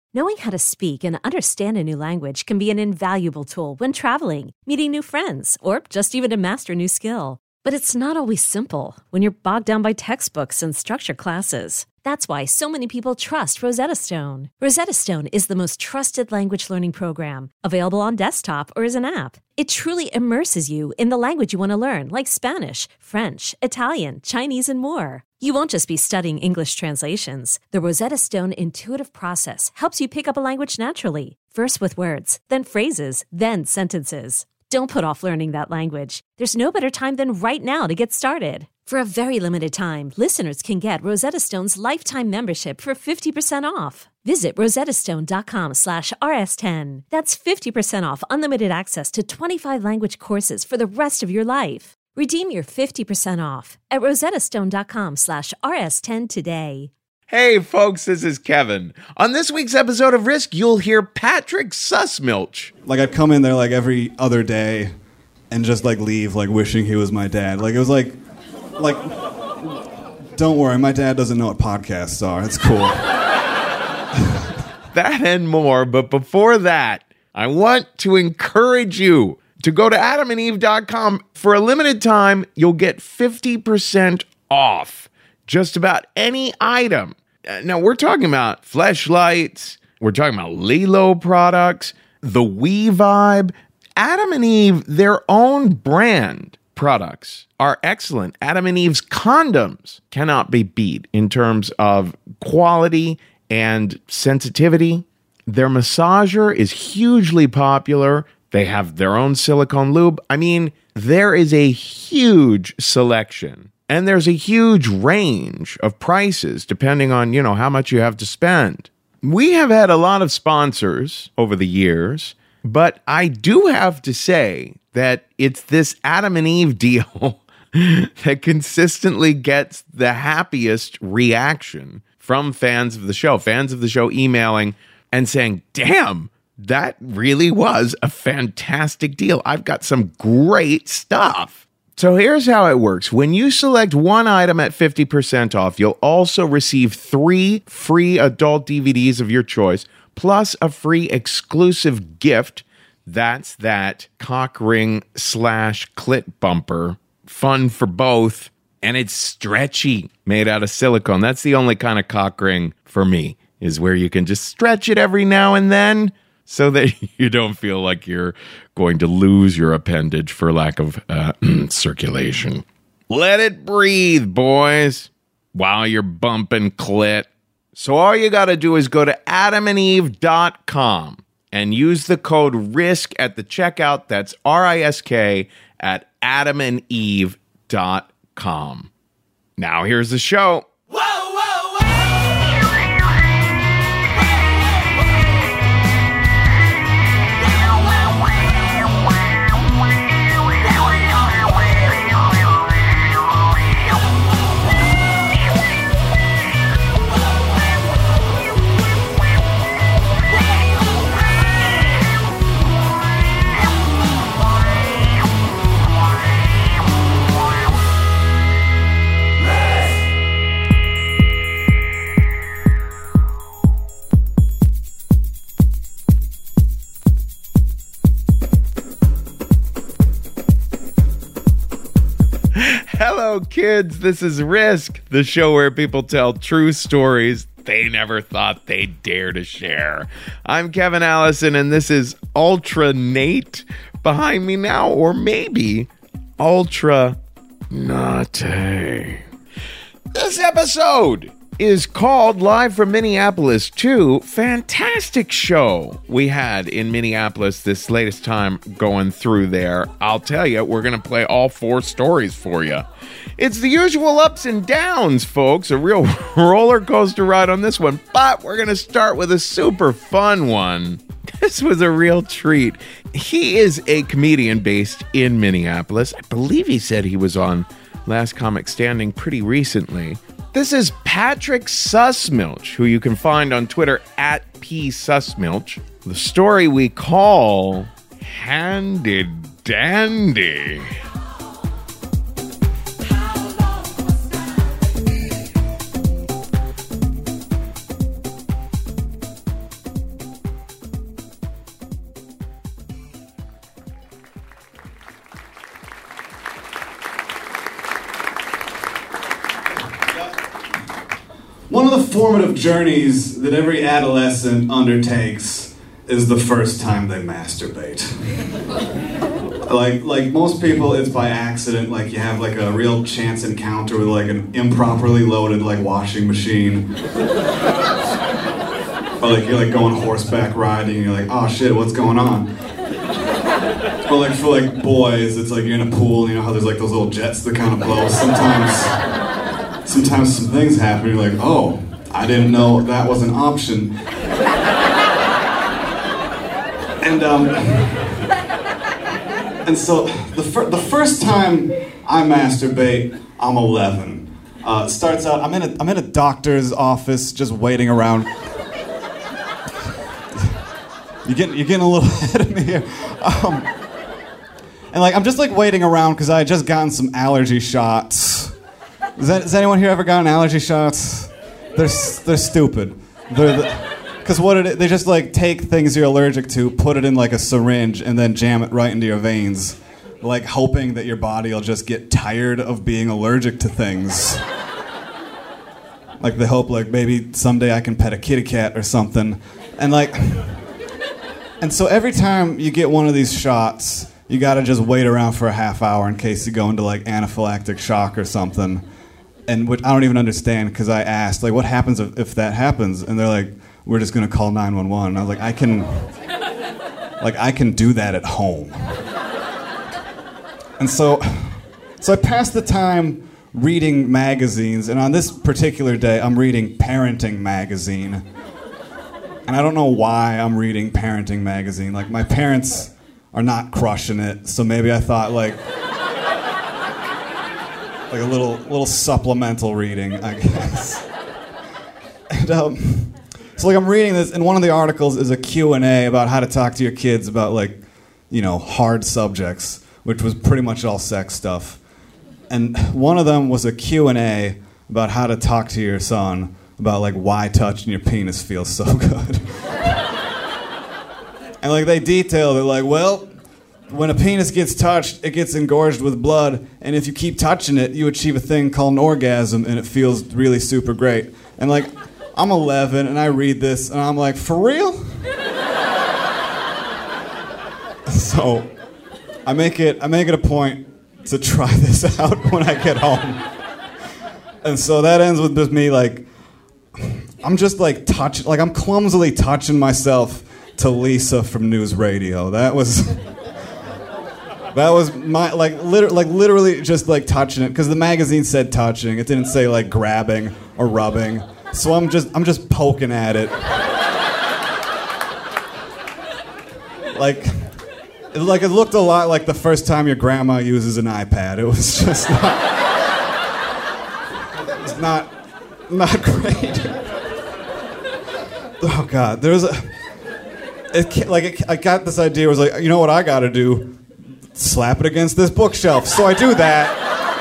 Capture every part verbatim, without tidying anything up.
Knowing how to speak and understand a new language can be an invaluable tool when traveling, meeting new friends, or just even to master a new skill. But it's not always simple when you're bogged down by textbooks and structured classes. That's why so many people trust Rosetta Stone. Rosetta Stone is the most trusted language learning program, available on desktop or as an app. It truly immerses you in the language you want to learn, like Spanish, French, Italian, Chinese, and more. You won't just be studying English translations. The Rosetta Stone intuitive process helps you pick up a language naturally, first with words, then phrases, then sentences. Don't put off learning that language. There's no better time than right now to get started. For a very limited time, listeners can get Rosetta Stone's lifetime membership for fifty percent off. Visit rosettastone.com slash rs10. That's fifty percent off unlimited access to twenty-five language courses for the rest of your life. Redeem your fifty percent off at rosettastone.com slash rs10 today. Hey folks, this is Kevin. On this week's episode of Risk, you'll hear Patrick Sussmilch. Like, I'd come in there like every other day and just like leave like wishing he was my dad. Like, it was like, like, don't worry, my dad doesn't know what podcasts are. It's cool. That and more, but before that, I want to encourage you to go to adam and eve dot com. For a limited time, you'll get fifty percent off just about any item. Now, we're talking about fleshlights, we're talking about Lilo products, the We Vibe. Adam and Eve, their own brand products are excellent. Adam and Eve's condoms cannot be beat in terms of quality and sensitivity. Their massager is hugely popular. They have their own silicone lube. I mean, there is a huge selection. And there's a huge range of prices depending on, you know, how much you have to spend. We have had a lot of sponsors over the years, but I do have to say that it's this Adam and Eve deal that consistently gets the happiest reaction from fans of the show. Fans of the show emailing and saying, damn, that really was a fantastic deal. I've got some great stuff. So here's how it works. When you select one item at fifty percent off, you'll also receive three free adult D V Ds of your choice, plus a free exclusive gift. That's that cock ring slash clit bumper. Fun for both. And it's stretchy, made out of silicone. That's the only kind of cock ring for me, is where you can just stretch it every now and then, so that you don't feel like you're going to lose your appendage for lack of uh, circulation. Let it breathe, boys, while you're bumping clit. So all you got to do is go to adam and eve dot com and use the code RISK at the checkout. That's R I S K at adam and eve dot com. Now here's the show. Hello, kids. This is Risk, the show where people tell true stories they never thought they'd dare to share. I'm Kevin Allison, and this is Ultra Nate behind me now, or maybe Ultra Nate. This episode is called Live from Minneapolis two. Fantastic show we had in Minneapolis this latest time going through there. I'll tell you, we're going to play all four stories for you. It's the usual ups and downs, folks. A real roller coaster ride on this one. But we're going to start with a super fun one. This was a real treat. He is a comedian based in Minneapolis. I believe he said he was on Last Comic Standing pretty recently. This is Patrick Sussmilch, who you can find on Twitter at P Sussmilch. The story we call Handy Dandy. one of the formative journeys that every adolescent undertakes is the first time they masturbate. Like, like most people, it's by accident. Like, you have like a real chance encounter with like an improperly loaded like washing machine. Or like you're like going horseback riding and you're like, oh shit, what's going on? Or like for like boys, it's like you're in a pool, you know how there's like those little jets that kind of blow. Sometimes, sometimes some things happen, you're like, oh, I didn't know that was an option. And um, and so the fir- the first time I masturbate, I'm eleven. Uh, starts out, I'm in a I'm in a doctor's office, just waiting around. You're getting, you're getting a little ahead of me here. Um, and like, I'm just like waiting around because I had just gotten some allergy shots. Is that, has anyone here ever gotten allergy shots? They're they're stupid. They're because the, what it, they just like take things you're allergic to, put it in like a syringe, and then jam it right into your veins, like hoping that your body will just get tired of being allergic to things. Like they hope like maybe someday I can pet a kitty cat or something, and like. And so every time you get one of these shots, you gotta just wait around for a half hour in case you go into like anaphylactic shock or something. And what I don't even understand because I asked, like, what happens if, if that happens? And they're like, we're just gonna call nine one one. And I was like, I can, like, I can do that at home. And so, so I passed the time reading magazines, and on this particular day, I'm reading Parenting Magazine. And I don't know why I'm reading Parenting Magazine. Like, my parents are not crushing it, so maybe I thought, like, like a little little supplemental reading, I guess. And um, so, like, I'm reading this, and one of the articles is a Q and A about how to talk to your kids about, like, you know, hard subjects, which was pretty much all sex stuff. And one of them was a Q and A about how to talk to your son about like why touching your penis feels so good. And like they detail it like, well, when a penis gets touched, it gets engorged with blood, and if you keep touching it, you achieve a thing called an orgasm, and it feels really super great. And like, I'm eleven, and I read this, and I'm like, for real? So, I make it, I make it a point to try this out when I get home. And so that ends with just me like, I'm just like touching, like I'm clumsily touching myself to Lisa from News Radio. That was, that was my, like, liter- like literally just like touching it, because the magazine said touching. It didn't say like grabbing or rubbing. So I'm just, I'm just poking at it. Like, it, like it looked a lot like the first time your grandma uses an iPad. It was just not, it was not, not great. Oh God, there was a, it, like it, I got this idea. It was like, you know what I got to do? Slap it against this bookshelf. So I do that.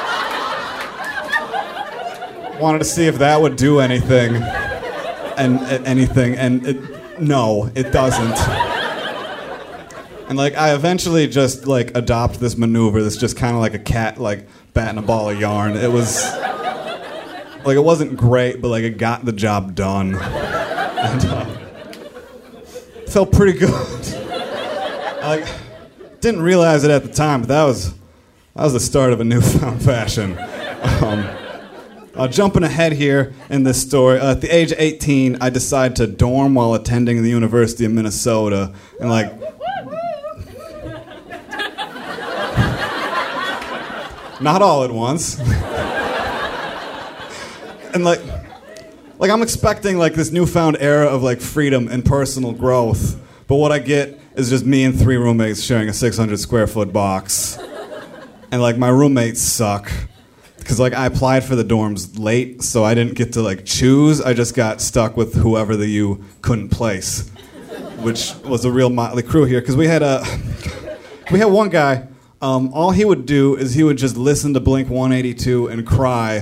Wanted to see if that would do anything, and uh, anything, and it, no, it doesn't. And like I eventually just like adopt this maneuver that's just kind of like a cat like batting a ball of yarn. It was like it wasn't great, but like it got the job done. And, uh, felt pretty good. I like, didn't realize it at the time, but that was that was the start of a newfound fashion. Um, uh, jumping ahead here in this story, uh, at the age of eighteen, I decided to dorm while attending the University of Minnesota, and like. Not all at once. And like, like I'm expecting like this newfound era of like freedom and personal growth, but what I get is just me and three roommates sharing a six hundred square foot box. And like my roommates suck, because like I applied for the dorms late, so I didn't get to like choose. I just got stuck with whoever the U couldn't place, which was a real motley crew here, because we had a, we had one guy. Um, all he would do is he would just listen to Blink one eighty-two and cry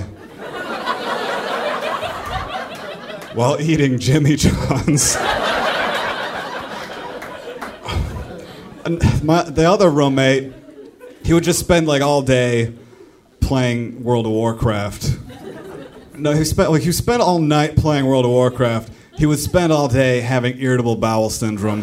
while eating Jimmy John's. And my, the other roommate, he would just spend like all day playing World of Warcraft. No, he spent like he spent all night playing World of Warcraft. He would spend all day having irritable bowel syndrome.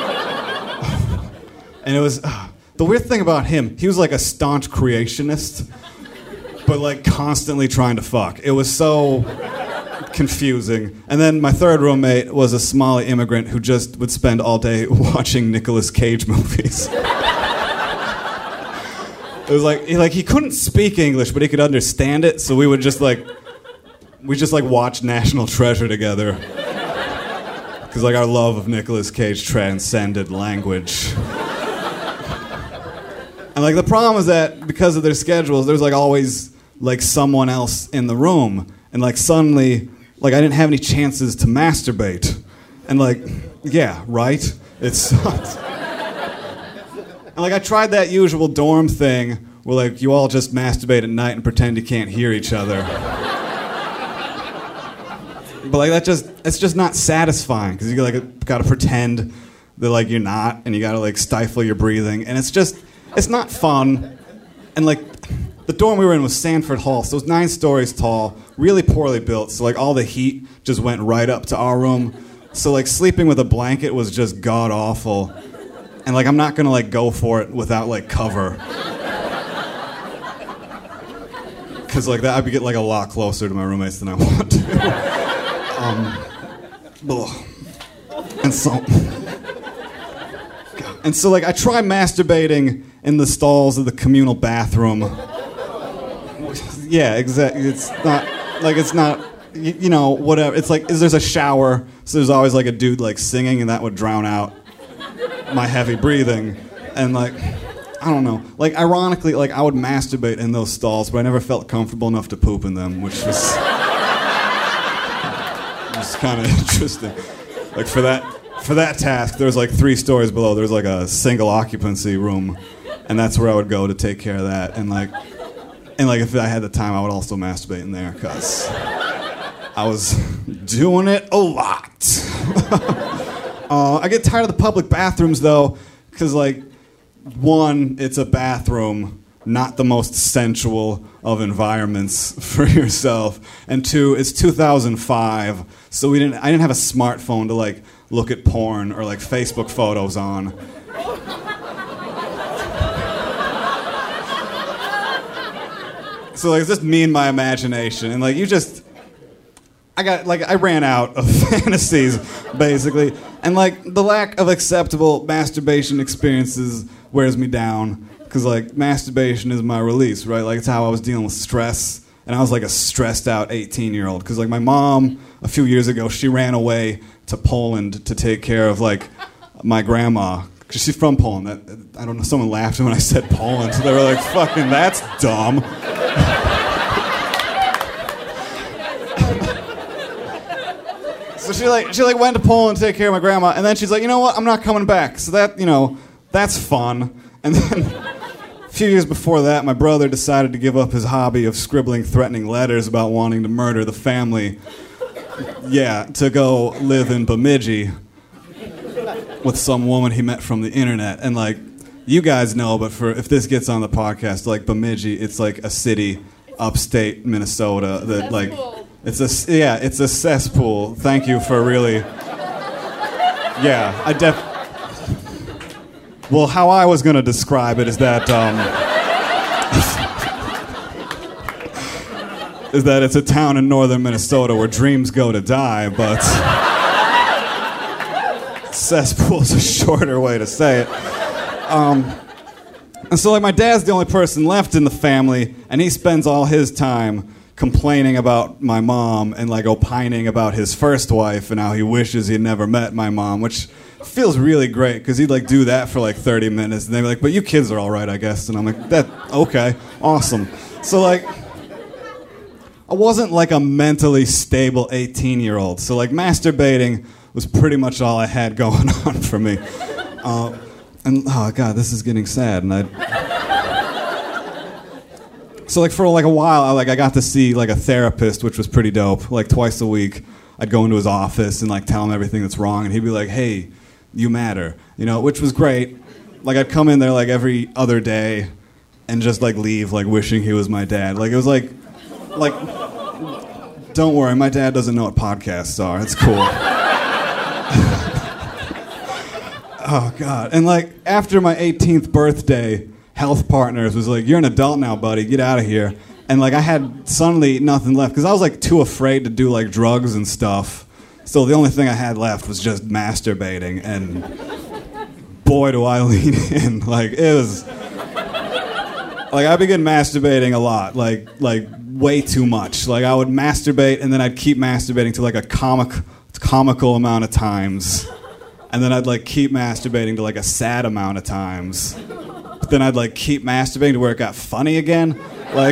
And it was uh, the weird thing about him. He was like a staunch creationist, but like constantly trying to fuck. It was so confusing. And then my third roommate was a Somali immigrant who just would spend all day watching Nicolas Cage movies. It was like he, like he couldn't speak English, but he could understand it. So we would just like we just like watch National Treasure together, because like our love of Nicolas Cage transcended language. And like the problem is that because of their schedules, there's like always like someone else in the room, and like suddenly like I didn't have any chances to masturbate, and like yeah, right, it sucks. And like I tried that usual dorm thing where like you all just masturbate at night and pretend you can't hear each other. But like that just it's just not satisfying, because you like got to pretend that like you're not, and you got to like stifle your breathing, and it's just it's not fun. And like the dorm we were in was Sanford Hall, so it was nine stories tall, really poorly built, so like all the heat just went right up to our room. So like sleeping with a blanket was just god awful. And like I'm not gonna like go for it without like cover, because like that I'd get like a lot closer to my roommates than I want to. um, ugh. and so, and so like I try masturbating in the stalls of the communal bathroom. Yeah, exactly. It's not like it's not you, you know whatever. It's like is there's a shower, so there's always like a dude like singing, and that would drown out my heavy breathing. And like I don't know, like ironically like I would masturbate in those stalls, but I never felt comfortable enough to poop in them, which was was kind of interesting. Like for that for that task there was like three stories below there was like a single occupancy room, and that's where I would go to take care of that. And like and like if I had the time I would also masturbate in there, because I was doing it a lot. Uh, I get tired of the public bathrooms, though, because, like, one, it's a bathroom, not the most sensual of environments for yourself, and two, it's two thousand five, so we didn't. I didn't have a smartphone to like look at porn or like Facebook photos on. So like, it's just me and my imagination, and like you just. I got, like, I ran out of fantasies, basically. And, like, the lack of acceptable masturbation experiences wears me down. Because, like, masturbation is my release, right? Like, it's how I was dealing with stress. And I was, like, a stressed-out eighteen-year-old. Because, like, my mom, a few years ago, she ran away to Poland to take care of, like, my grandma. Because she's from Poland. That, I don't know, someone laughed when I said Poland. So they were like, fucking, that's dumb. So she like she like went to Poland to take care of my grandma, and then she's like, you know what, I'm not coming back. So that, you know, that's fun. And then a few years before that, my brother decided to give up his hobby of scribbling threatening letters about wanting to murder the family. Yeah, to go live in Bemidji with some woman he met from the internet. And like, you guys know, but for if this gets on the podcast, like Bemidji, it's like a city upstate Minnesota that like. It's a yeah, it's a cesspool. Thank you for really. Yeah, I def. Well, how I was going to describe it is that um, is that it's a town in northern Minnesota where dreams go to die, but cesspool's a shorter way to say it. Um, and so, like, my dad's the only person left in the family, and he spends all his time complaining about my mom and like opining about his first wife and how he wishes he'd never met my mom, which feels really great because he'd like do that for like thirty minutes and they'd be like, but you kids are all right, I guess. And I'm like, that okay, awesome. So like I wasn't like a mentally stable eighteen year old, so like masturbating was pretty much all I had going on for me. Uh, and oh god, this is getting sad. And I So like for like a while, I, like I got to see like a therapist, which was pretty dope. Like twice a week, I'd go into his office and like tell him everything that's wrong, and he'd be like, "Hey, you matter," you know, which was great. Like I'd come in there like every other day, and just like leave like wishing he was my dad. Like it was like, like Don't worry, my dad doesn't know what podcasts are. It's cool. Oh, God. And, like, after my eighteenth birthday, Health Partners was like, you're an adult now, buddy. Get out of here. And, like, I had suddenly nothing left because I was, like, too afraid to do, like, drugs and stuff. So the only thing I had left was just masturbating. And boy, do I lean in. Like, it was... Like, I began masturbating a lot. Like, like way too much. Like, I would masturbate, and then I'd keep masturbating to, like, a comic, comical amount of times. And then I'd, like, keep masturbating to, like, a sad amount of times. But then I'd, like, keep masturbating to where it got funny again. Like,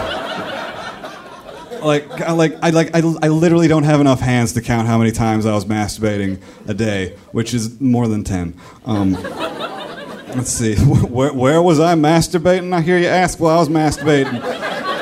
like, I, like, I, like, I, I literally don't have enough hands to count how many times I was masturbating a day, which is more than ten. Um, let's see. Where, where was I masturbating? I hear you ask. Well, I was masturbating.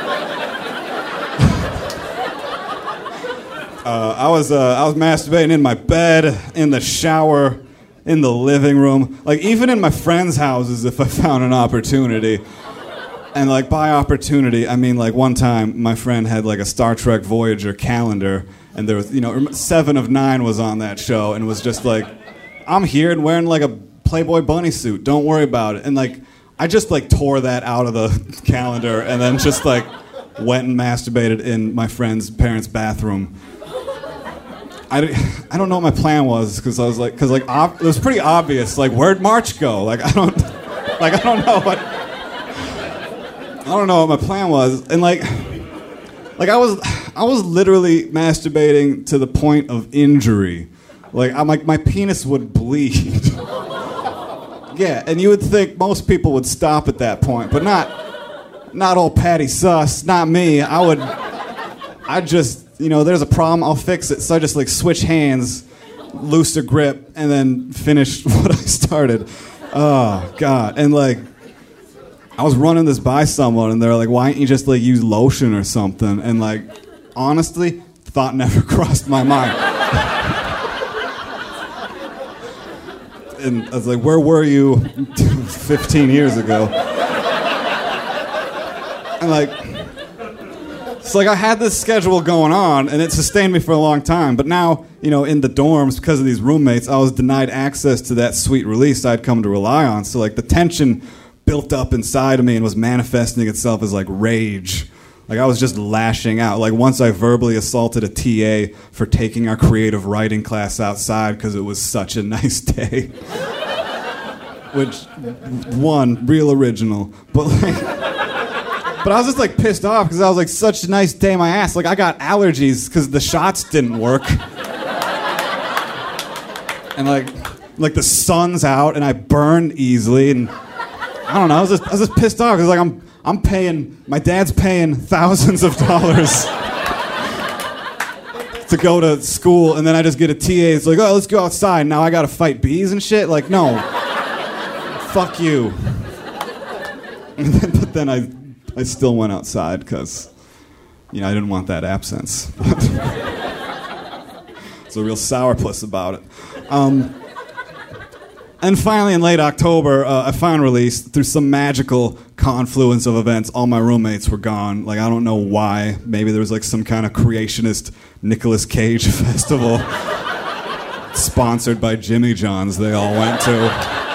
Uh, I was uh, I was masturbating in my bed, in the shower, in the living room, like even in my friends' houses if I found an opportunity. And like by opportunity, I mean like one time my friend had like a Star Trek Voyager calendar, and there was, you know, Seven of Nine was on that show, and it was just like, I'm here and wearing like a Playboy bunny suit. Don't worry about it. And like I just like tore that out of the calendar, and then just like went and masturbated in my friend's parents' bathroom. I, I don't know what my plan was, because I was like, because like ob- it was pretty obvious. Like, where'd March go? Like I don't, like I don't know what, I don't know what my plan was. And like, like I was, I was literally masturbating to the point of injury. Like I'm like my penis would bleed. Yeah, and you would think most people would stop at that point, but not, not old Patty Suss, not me. I would, I just. You know, there's a problem, I'll fix it. So I just like switch hands, looser grip, and then finish what I started. Oh, God. And like, I was running this by someone, and they're like, why don't you just like use lotion or something? And like, honestly, thought never crossed my mind. And I was like, where were you fifteen years ago? And like, it's like I had this schedule going on, and it sustained me for a long time. But now, you know, in the dorms, because of these roommates, I was denied access to that sweet release I'd come to rely on. So, like, the tension built up inside of me and was manifesting itself as, like, rage. Like, I was just lashing out. Like, once I verbally assaulted a T A for taking our creative writing class outside because it was such a nice day. Which, one, real original. But, like... But I was just like pissed off because I was like, such a nice day, my ass. Like I got allergies because the shots didn't work. And like, like the sun's out and I burned easily, and I don't know. I was just, I was just pissed off because like I'm, I'm paying, my dad's paying thousands of dollars to go to school, and then I just get a T A. It's like, oh, let's go outside. Now I got to fight bees and shit. Like, no, fuck you. And then, but then I. I still went outside because, you know, I didn't want that absence. It's a real sourpuss about it. Um, and finally, in late October, uh, I found release through some magical confluence of events. All my roommates were gone. Like, I don't know why. Maybe there was like some kind of creationist Nicolas Cage festival sponsored by Jimmy John's they all went to.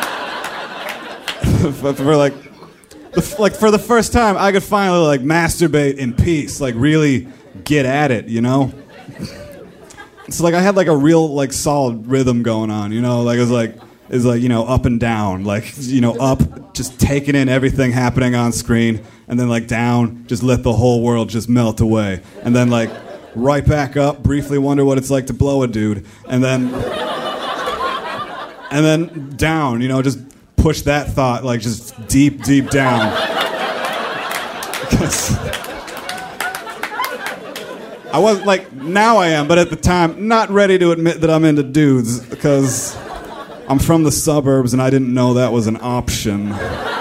For like... The, like for the first time, I could finally like masturbate in peace, like really get at it, you know. So like I had like a real like solid rhythm going on, you know. Like it was like it was like you know up and down, like you know up, just taking in everything happening on screen, and then like down, just let the whole world just melt away, and then like right back up, briefly wonder what it's like to blow a dude, and then and then down, you know, just. Push that thought like just deep, deep down. Because I wasn't like, now I am, but at the time, not ready to admit that I'm into dudes because I'm from the suburbs and I didn't know that was an option.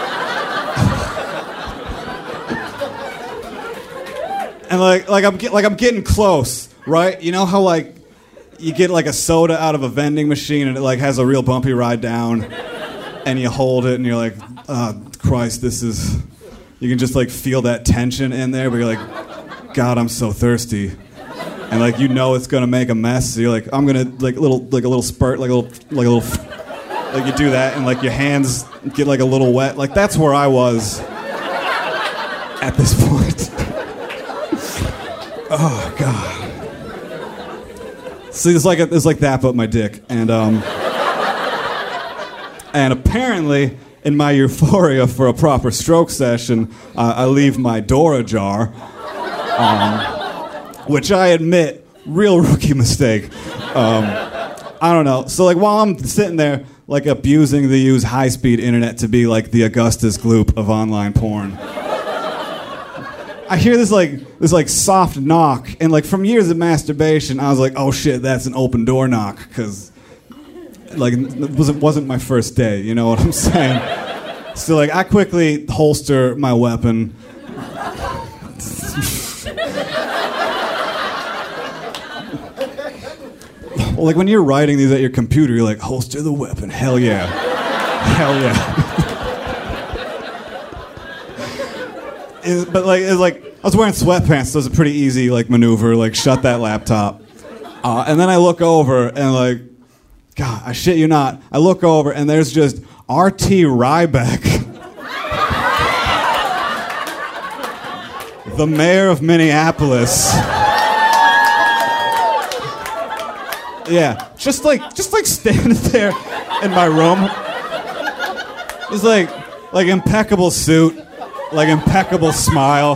And like, like I'm get, like I'm getting close, right? You know how like you get like a soda out of a vending machine and it like has a real bumpy ride down. And you hold it, and you're like, oh, Christ, this is... You can just, like, feel that tension in there, but you're like, God, I'm so thirsty. and like you know it's gonna make a mess. So you're like, I'm gonna like a little like a little spurt, like a little like a little like you do that, and like your hands get like a little wet. Like that's where I was at this point. Oh God. See, it's like a, it's like that, but my dick, and um, and apparently in my euphoria for a proper stroke session, uh, I leave my door ajar, um, which I admit, real rookie mistake. Um, I don't know. So like while I'm sitting there, like abusing the use high-speed internet to be like the Augustus Gloop of online porn, I hear this like this like soft knock, and like from years of masturbation, I was like, oh shit, that's an open door knock, because like it wasn't wasn't my first day, you know what I'm saying? So like I quickly holster my weapon. Well, like when you're writing these at your computer, you're like, holster the weapon, hell yeah, hell yeah. Is, but like it's like I was wearing sweatpants, so it was a pretty easy like maneuver, like shut that laptop, uh, and then I look over and like, God, I shit you not, I look over and there's just R T Ryback, the mayor of Minneapolis. Yeah, just like just like standing there in my room. It's like like impeccable suit. Like impeccable smile.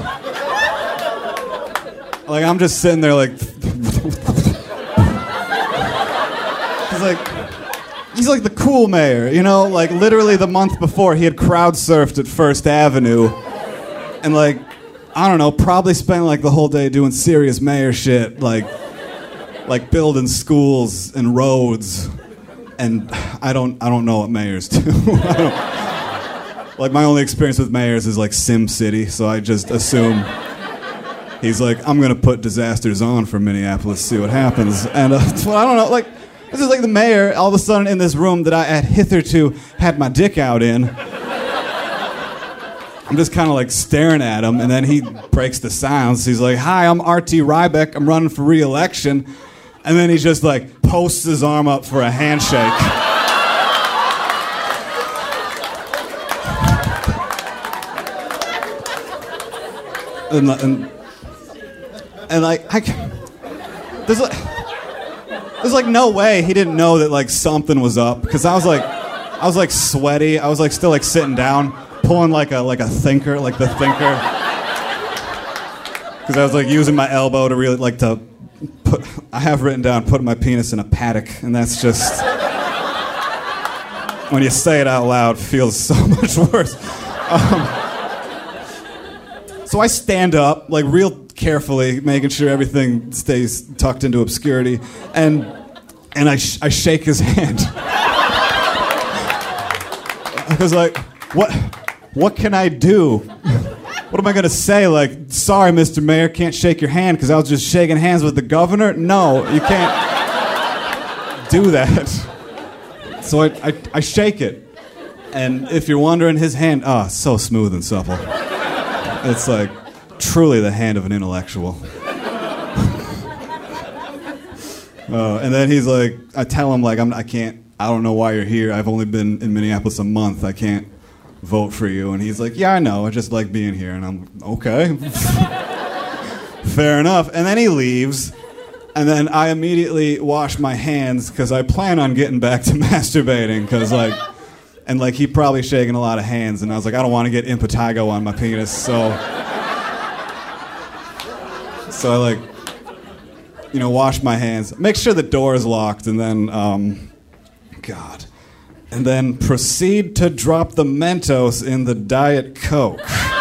Like I'm just sitting there like he's like he's like the cool mayor, you know? Like literally the month before he had crowd surfed at First Avenue and like I don't know, probably spent like the whole day doing serious mayor shit, like like building schools and roads, and I don't I don't know what mayors do. I don't, Like, my only experience with mayors is, like, Sim City, so I just assume he's like, I'm going to put disasters on for Minneapolis, see what happens. And, uh, well, I don't know, like, this is like the mayor, all of a sudden in this room that I had hitherto had my dick out in. I'm just kind of, like, staring at him, and then he breaks the silence. He's like, hi, I'm R T Ryback, I'm running for re-election. And then he just, like, posts his arm up for a handshake. And, and, and like, I, there's like, there's like no way he didn't know that like something was up, because I was like, I was like sweaty. I was like still like sitting down, pulling like a like a thinker, like the thinker, because I was like using my elbow to really like to put. I have written down putting my penis in a paddock, and that's just when you say it out loud, feels so much worse. Um, So I stand up, like real carefully, making sure everything stays tucked into obscurity, and and I sh- I shake his hand. Because like, what what can I do? What am I gonna say? Like, sorry, Mister Mayor, can't shake your hand because I was just shaking hands with the governor? No, you can't do that. So I I, I shake it, and if you're wondering, his hand, ah, oh, so smooth and supple. It's like truly the hand of an intellectual. uh, and then he's like, I tell him like, I'm, I can't, I don't know why you're here. I've only been in Minneapolis a month. I can't vote for you. And he's like, yeah, I know. I just like being here. And I'm okay. Fair enough. And then he leaves. And then I immediately wash my hands because I plan on getting back to masturbating because like. And, like, he probably shaking a lot of hands, and I was like, I don't want to get impetigo on my penis, so... So I, like, you know, wash my hands, make sure the door is locked, and then, um... God. And then proceed to drop the Mentos in the Diet Coke.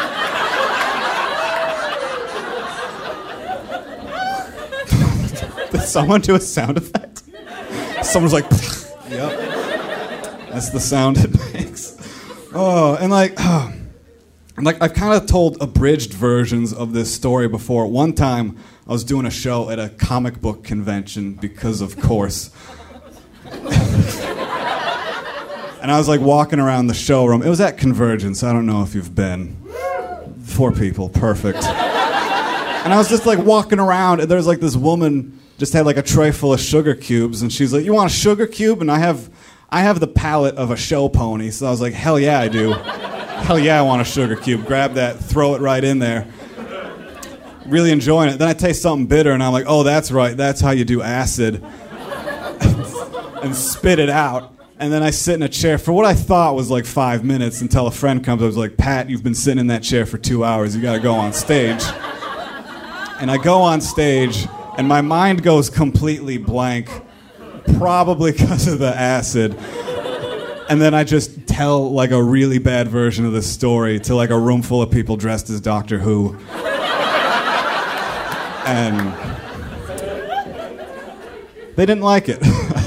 Did someone do a sound effect? Someone's like... Yep. That's the sound it makes. Oh, and like, oh, and like I've kind of told abridged versions of this story before. One time, I was doing a show at a comic book convention because, of course. And I was like walking around the showroom. It was at Convergence. I don't know if you've been. Four people, perfect. And I was just like walking around, and there was like this woman just had like a tray full of sugar cubes, and she's like, "You want a sugar cube?" And I have, I have the palate of a show pony, so I was like, "Hell yeah, I do. Hell yeah, I want a sugar cube." Grab that, throw it right in there. Really enjoying it. Then I taste something bitter, and I'm like, "Oh, that's right. That's how you do acid." And spit it out. And then I sit in a chair for what I thought was like five minutes until a friend comes. I was like, "Pat, you've been sitting in that chair for two hours. You got to go on stage." And I go on stage, and my mind goes completely blank, probably because of the acid. And then I just tell like a really bad version of the story to like a room full of people dressed as Doctor Who. And they didn't like it.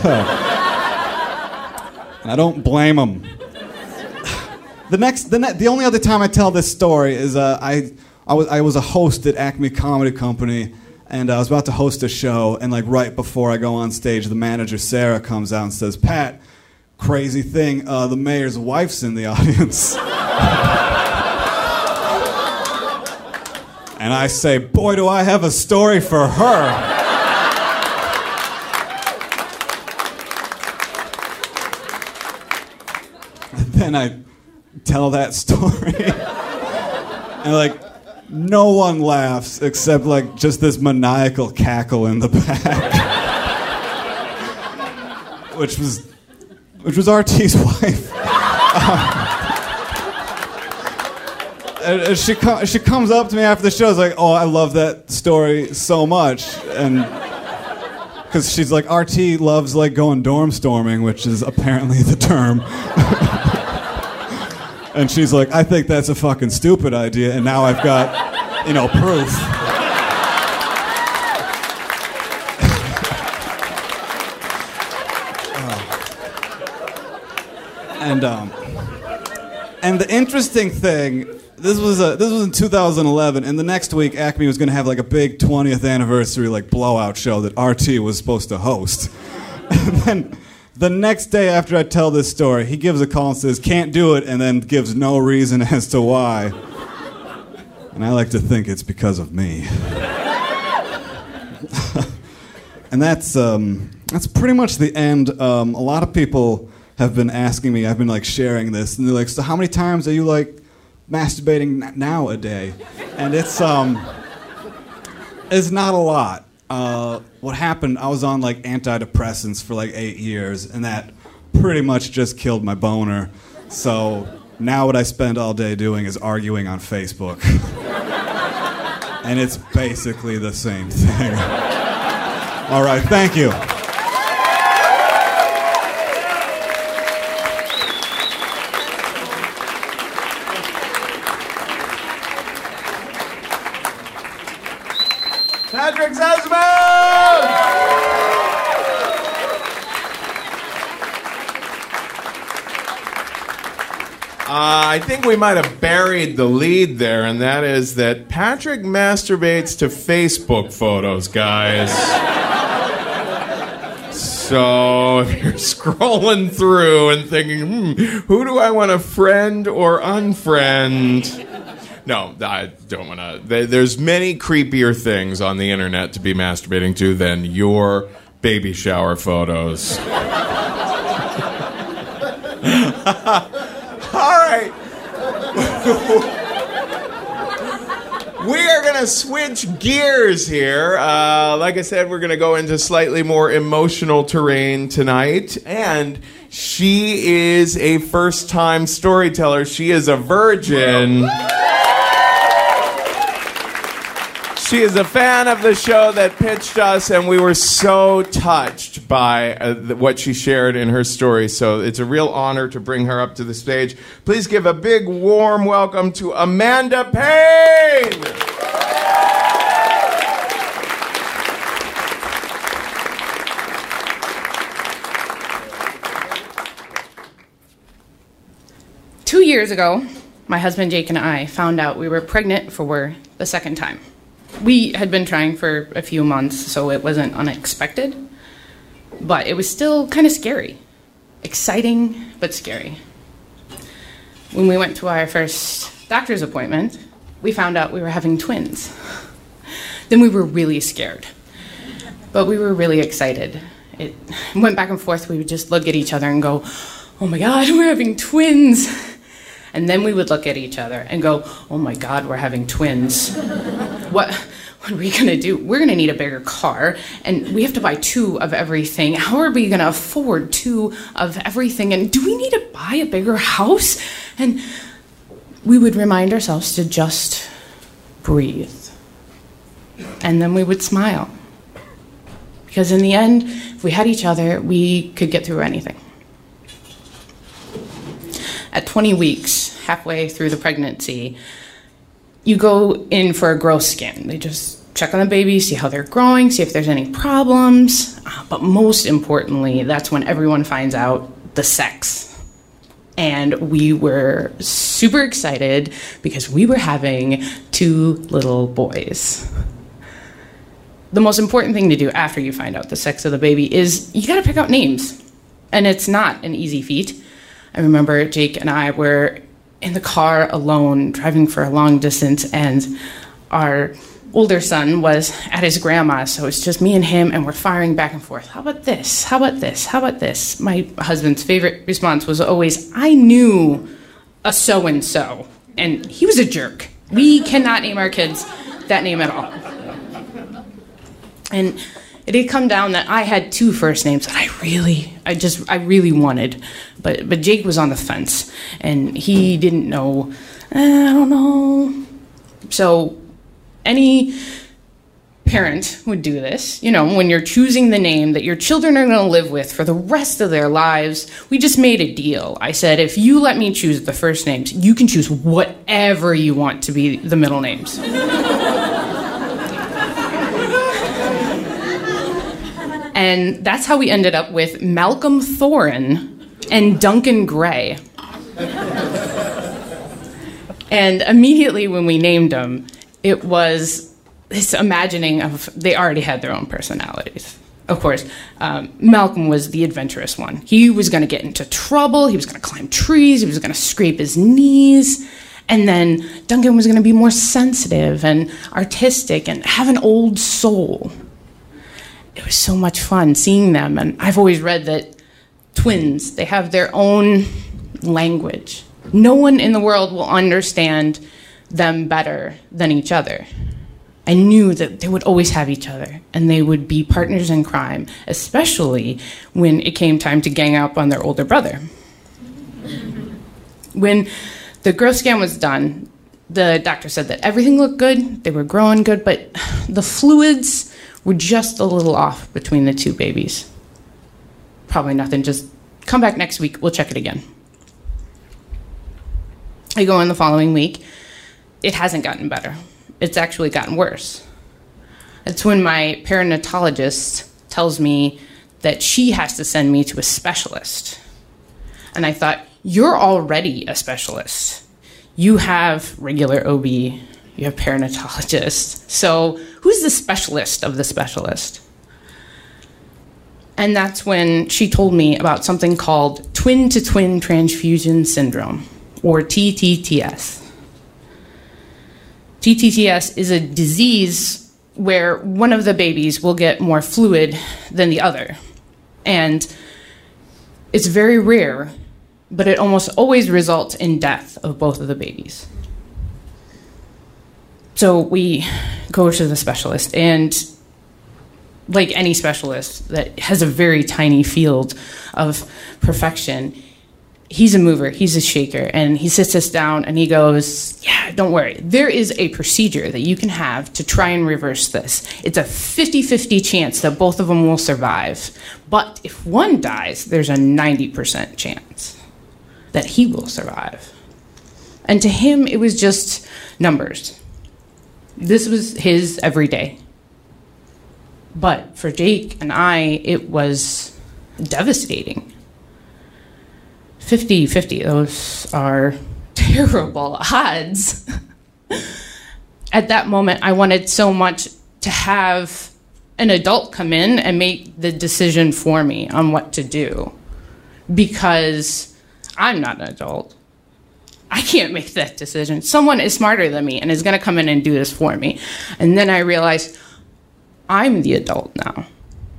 And I don't blame them. The next, the ne- the only other time I tell this story is uh, I, I was I was a host at Acme Comedy Company, and I was about to host a show, and like right before I go on stage, the manager Sarah comes out and says, "Pat, crazy thing, uh, the mayor's wife's in the audience." And I say, "Boy, do I have a story for her." Then I tell that story, and like no one laughs except like just this maniacal cackle in the back, which was which was R T's wife. Um, and she com- she comes up to me after the show, is like, "Oh, I love that story so much," and because she's like, R T loves like going dorm storming, which is apparently the term. And she's like, "I think that's a fucking stupid idea," and now I've got, you know, proof. uh, and um, and the interesting thing, this was a this was in two thousand eleven, and the next week Acme was going to have like a big twentieth anniversary like blowout show that R T was supposed to host, and then. The next day after I tell this story, he gives a call and says, "Can't do it," and then gives no reason as to why. And I like to think it's because of me. And that's um, that's pretty much the end. Um, a lot of people have been asking me, I've been like sharing this, and they're like, "So how many times are you like masturbating now a day?" And it's um, it's not a lot. Uh, what happened, I was on like antidepressants for like eight years, and that pretty much just killed my boner. So now what I spend all day doing is arguing on Facebook. And it's basically the same thing. All right, thank you. Patrick Zesman! Uh, I think we might have buried the lead there, and that is that Patrick masturbates to Facebook photos, guys. So if you're scrolling through and thinking, hmm, who do I want to friend or unfriend? No, I don't want to. There's many creepier things on the internet to be masturbating to than your baby shower photos. All right. We are going to switch gears here. Uh, like I said, we're going to go into slightly more emotional terrain tonight. And she is a first-time storyteller. She is a virgin. She is a fan of the show that pitched us, and we were so touched by uh, the, what she shared in her story. So it's a real honor to bring her up to the stage. Please give a big, warm welcome to Amanda Payne! Two years ago, my husband Jake and I found out we were pregnant for the second time. We had been trying for a few months, so it wasn't unexpected, but it was still kind of scary. Exciting, but scary. When we went to our first doctor's appointment, we found out we were having twins. Then we were really scared. But we were really excited. It went back and forth. We would just look at each other and go, oh my God, we're having twins. And then we would look at each other and go, oh my God, we're having twins. What, what are we gonna do? We're gonna need a bigger car, and we have to buy two of everything. How are we gonna afford two of everything? And do we need to buy a bigger house? And we would remind ourselves to just breathe. And then we would smile. Because in the end, if we had each other, we could get through anything. At twenty weeks, halfway through the pregnancy, you go in for a growth scan. They just check on the baby, see how they're growing, see if there's any problems. But most importantly, that's when everyone finds out the sex. And we were super excited because we were having two little boys. The most important thing to do after you find out the sex of the baby is you gotta pick out names. And it's not an easy feat. I remember Jake and I were in the car alone, driving for a long distance, and our older son was at his grandma's, so it's just me and him, and we're firing back and forth. How about this? How about this? How about this? My husband's favorite response was always, I knew a so-and-so, and he was a jerk. We cannot name our kids that name at all. And it had come down that I had two first names that I really, I just, I really wanted. But but Jake was on the fence, and he didn't know, eh, I don't know. So any parent would do this. You know, when you're choosing the name that your children are going to live with for the rest of their lives, we just made a deal. I said, if you let me choose the first names, you can choose whatever you want to be the middle names. And that's how we ended up with Malcolm Thorin and Duncan Gray. And immediately when we named them, it was this imagining of they already had their own personalities. Of course, um, Malcolm was the adventurous one. He was going to get into trouble. He was going to climb trees. He was going to scrape his knees. And then Duncan was going to be more sensitive and artistic and have an old soul. It was so much fun seeing them, and I've always read that twins, they have their own language. No one in the world will understand them better than each other. I knew that they would always have each other, and they would be partners in crime, especially when it came time to gang up on their older brother. When the growth scan was done, the doctor said that everything looked good, they were growing good, but the fluids were just a little off between the two babies. Probably nothing, just come back next week, we'll check it again. I go in the following week, it hasn't gotten better. It's actually gotten worse. It's when my perinatologist tells me that she has to send me to a specialist. And I thought, you're already a specialist. You have regular O B, you have perinatologists. So who's the specialist of the specialist? And that's when she told me about something called twin-to-twin transfusion syndrome, or T T T S. T T T S is a disease where one of the babies will get more fluid than the other. And it's very rare, but it almost always results in death of both of the babies. So we go to the specialist, and like any specialist that has a very tiny field of perfection, he's a mover, he's a shaker, and he sits us down and he goes, yeah, don't worry. There is a procedure that you can have to try and reverse this. It's a fifty-fifty chance that both of them will survive. But if one dies, there's a ninety percent chance that he will survive. And to him, it was just numbers. This was his everyday. But for Jake and I, it was devastating. fifty-fifty, those are terrible odds. At that moment, I wanted so much to have an adult come in and make the decision for me on what to do. Because I'm not an adult. I can't make that decision. Someone is smarter than me and is going to come in and do this for me. And then I realized, I'm the adult now.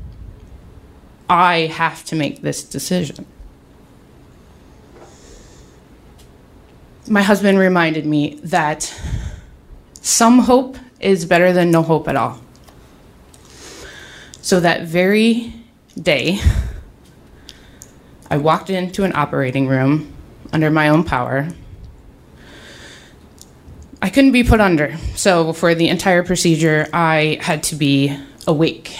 I have to make this decision. My husband reminded me that some hope is better than no hope at all. So that very day, I walked into an operating room under my own power. I couldn't be put under, so for the entire procedure, I had to be awake.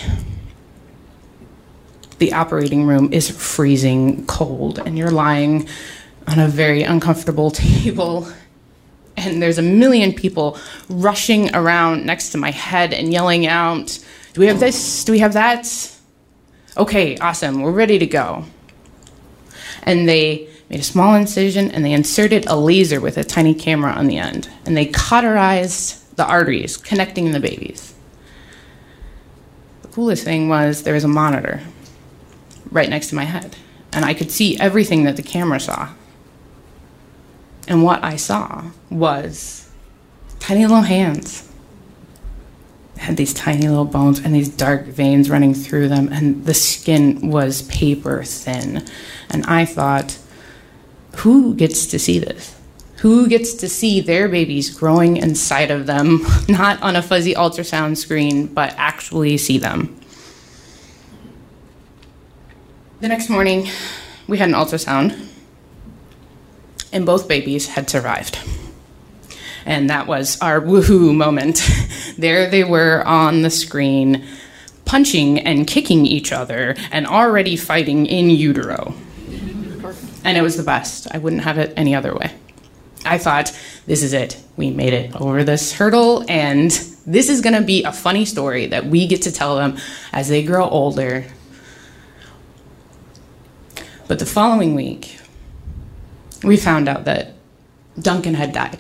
The operating room is freezing cold, and you're lying on a very uncomfortable table, and there's a million people rushing around next to my head and yelling out, "Do we have this? Do we have that? Okay, awesome, we're ready to go." And they made a small incision, and they inserted a laser with a tiny camera on the end, and they cauterized the arteries connecting the babies. The coolest thing was there was a monitor right next to my head, and I could see everything that the camera saw. And what I saw was tiny little hands. They had these tiny little bones and these dark veins running through them, and the skin was paper thin. And I thought, who gets to see this? Who gets to see their babies growing inside of them, not on a fuzzy ultrasound screen, but actually see them? The next morning, we had an ultrasound, and both babies had survived. And that was our woohoo moment. There they were on the screen, punching and kicking each other, and already fighting in utero. And it was the best. I wouldn't have it any other way. I thought, this is it. We made it over this hurdle, and this is going to be a funny story that we get to tell them as they grow older. But the following week, we found out that Duncan had died.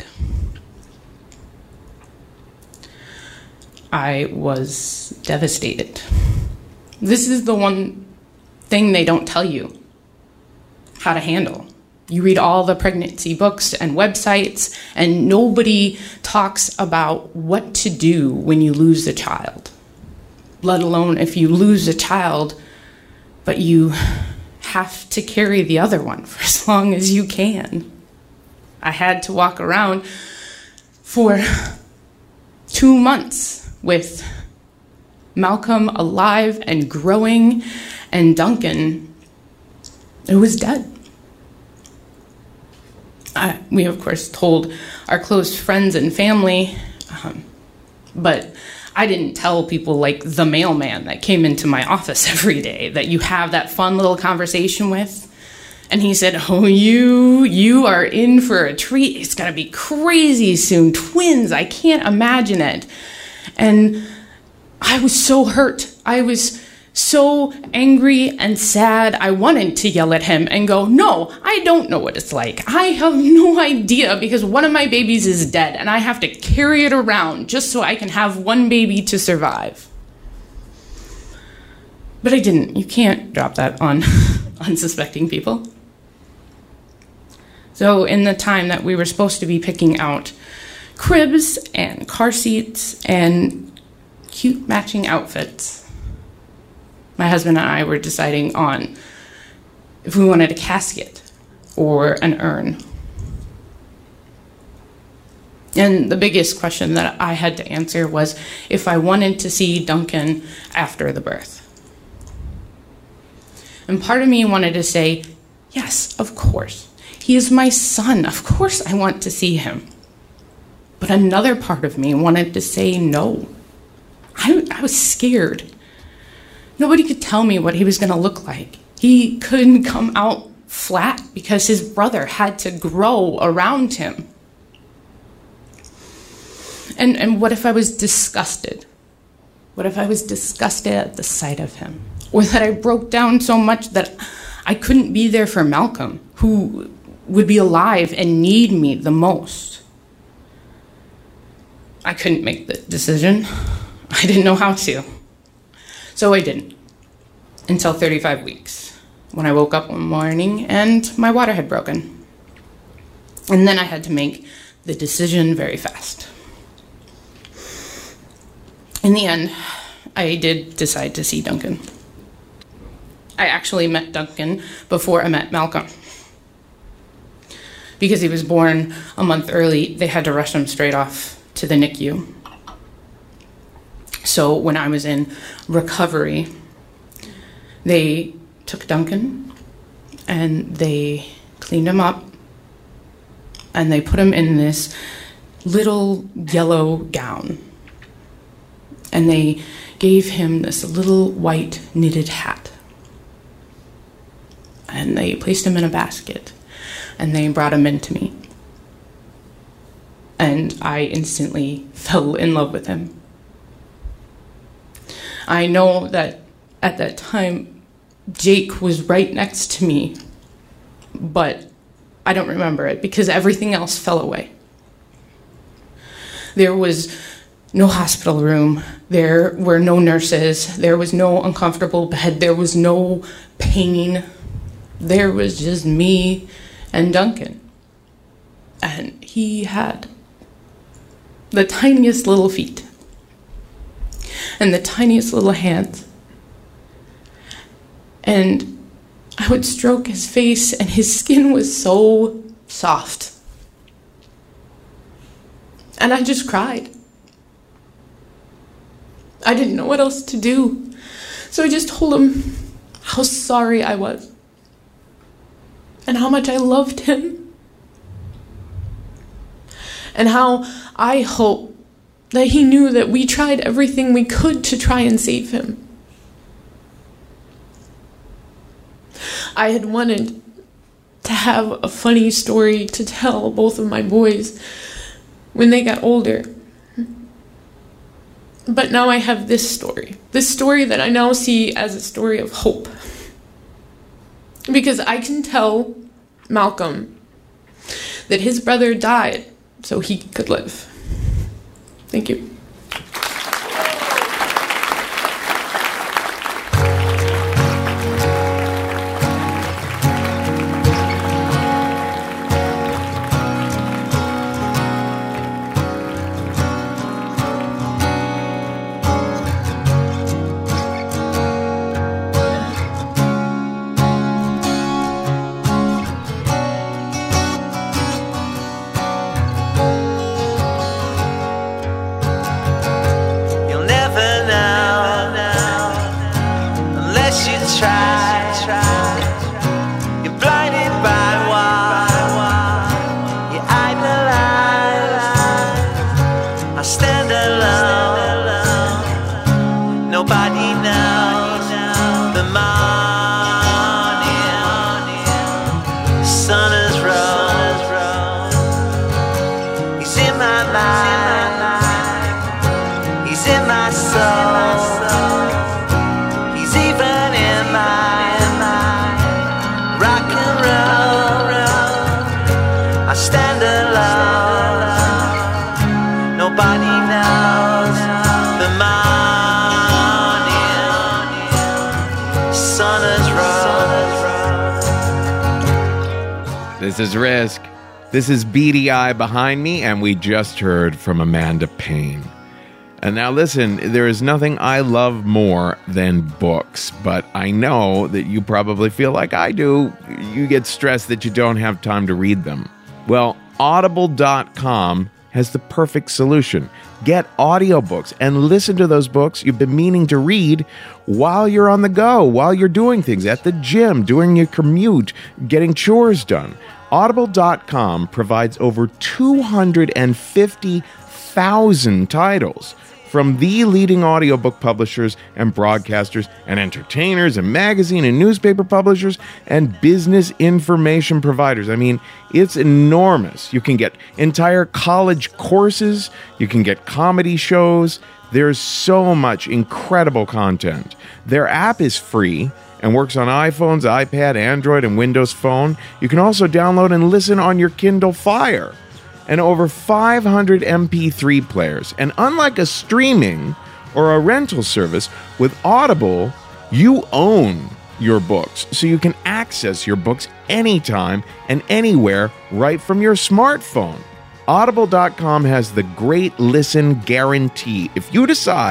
I was devastated. This is the one thing they don't tell you how to handle. You read all the pregnancy books and websites, and nobody talks about what to do when you lose a child, let alone if you lose a child, but you have to carry the other one for as long as you can. I had to walk around for two months with Malcolm alive and growing, and Duncan, it was dead. I, we, of course, told our close friends and family, um, but I didn't tell people like the mailman that came into my office every day that you have that fun little conversation with. And he said, oh, you, you are in for a treat. It's going to be crazy soon. Twins, I can't imagine it. And I was so hurt. I was so angry and sad. I wanted to yell at him and go, no, I don't know what it's like. I have no idea because one of my babies is dead and I have to carry it around just so I can have one baby to survive. But I didn't. You can't drop that on unsuspecting people. So in the time that we were supposed to be picking out cribs and car seats and cute matching outfits, my husband and I were deciding on if we wanted a casket or an urn. And the biggest question that I had to answer was if I wanted to see Duncan after the birth. And part of me wanted to say, yes, of course. He is my son. Of course I want to see him. But another part of me wanted to say no. I, I was scared. Nobody could tell me what he was going to look like. He couldn't come out flat because his brother had to grow around him. And, and what if I was disgusted? What if I was disgusted at the sight of him? Or that I broke down so much that I couldn't be there for Malcolm, who would be alive and need me the most? I couldn't make the decision. I didn't know how to. So I didn't. Until thirty-five weeks, when I woke up one morning and my water had broken. And then I had to make the decision very fast. In the end, I did decide to see Duncan. I actually met Duncan before I met Malcolm. Because he was born a month early, they had to rush him straight off to the N I C U. So when I was in recovery, they took Duncan and they cleaned him up and they put him in this little yellow gown. And they gave him this little white knitted hat. And they placed him in a basket. And they brought him in to me. And I instantly fell in love with him. I know that at that time, Jake was right next to me, but I don't remember it because everything else fell away. There was no hospital room. There were no nurses. There was no uncomfortable bed. There was no pain. There was just me and Duncan. And he had the tiniest little feet and the tiniest little hands. And I would stroke his face and his skin was so soft. And I just cried. I didn't know what else to do. So I just told him how sorry I was and how much I loved him and how I hope that he knew that we tried everything we could to try and save him. I had wanted to have a funny story to tell both of my boys when they got older. But now I have this story. This story that I now see as a story of hope. Because I can tell Malcolm that his brother died so he could live. Thank you. This is Risk. This is Beady Eye behind me, and we just heard from Amanda Payne. And now listen, there is nothing I love more than books, but I know that you probably feel like I do. You get stressed that you don't have time to read them. Well, audible dot com has the perfect solution. Get audiobooks and listen to those books you've been meaning to read while you're on the go, while you're doing things at the gym, doing your commute, getting chores done. audible dot com provides over two hundred fifty thousand titles from the leading audiobook publishers and broadcasters and entertainers and magazine and newspaper publishers and business information providers. I mean, it's enormous. You can get entire college courses. You can get comedy shows. There's so much incredible content. Their app is free and works on iPhones, iPad, Android, and Windows Phone. You can also download and listen on your Kindle Fire. And over five hundred M P three players. And unlike a streaming or a rental service, with Audible, you own your books. So you can access your books anytime and anywhere right from your smartphone. audible dot com has the Great Listen Guarantee. If you decide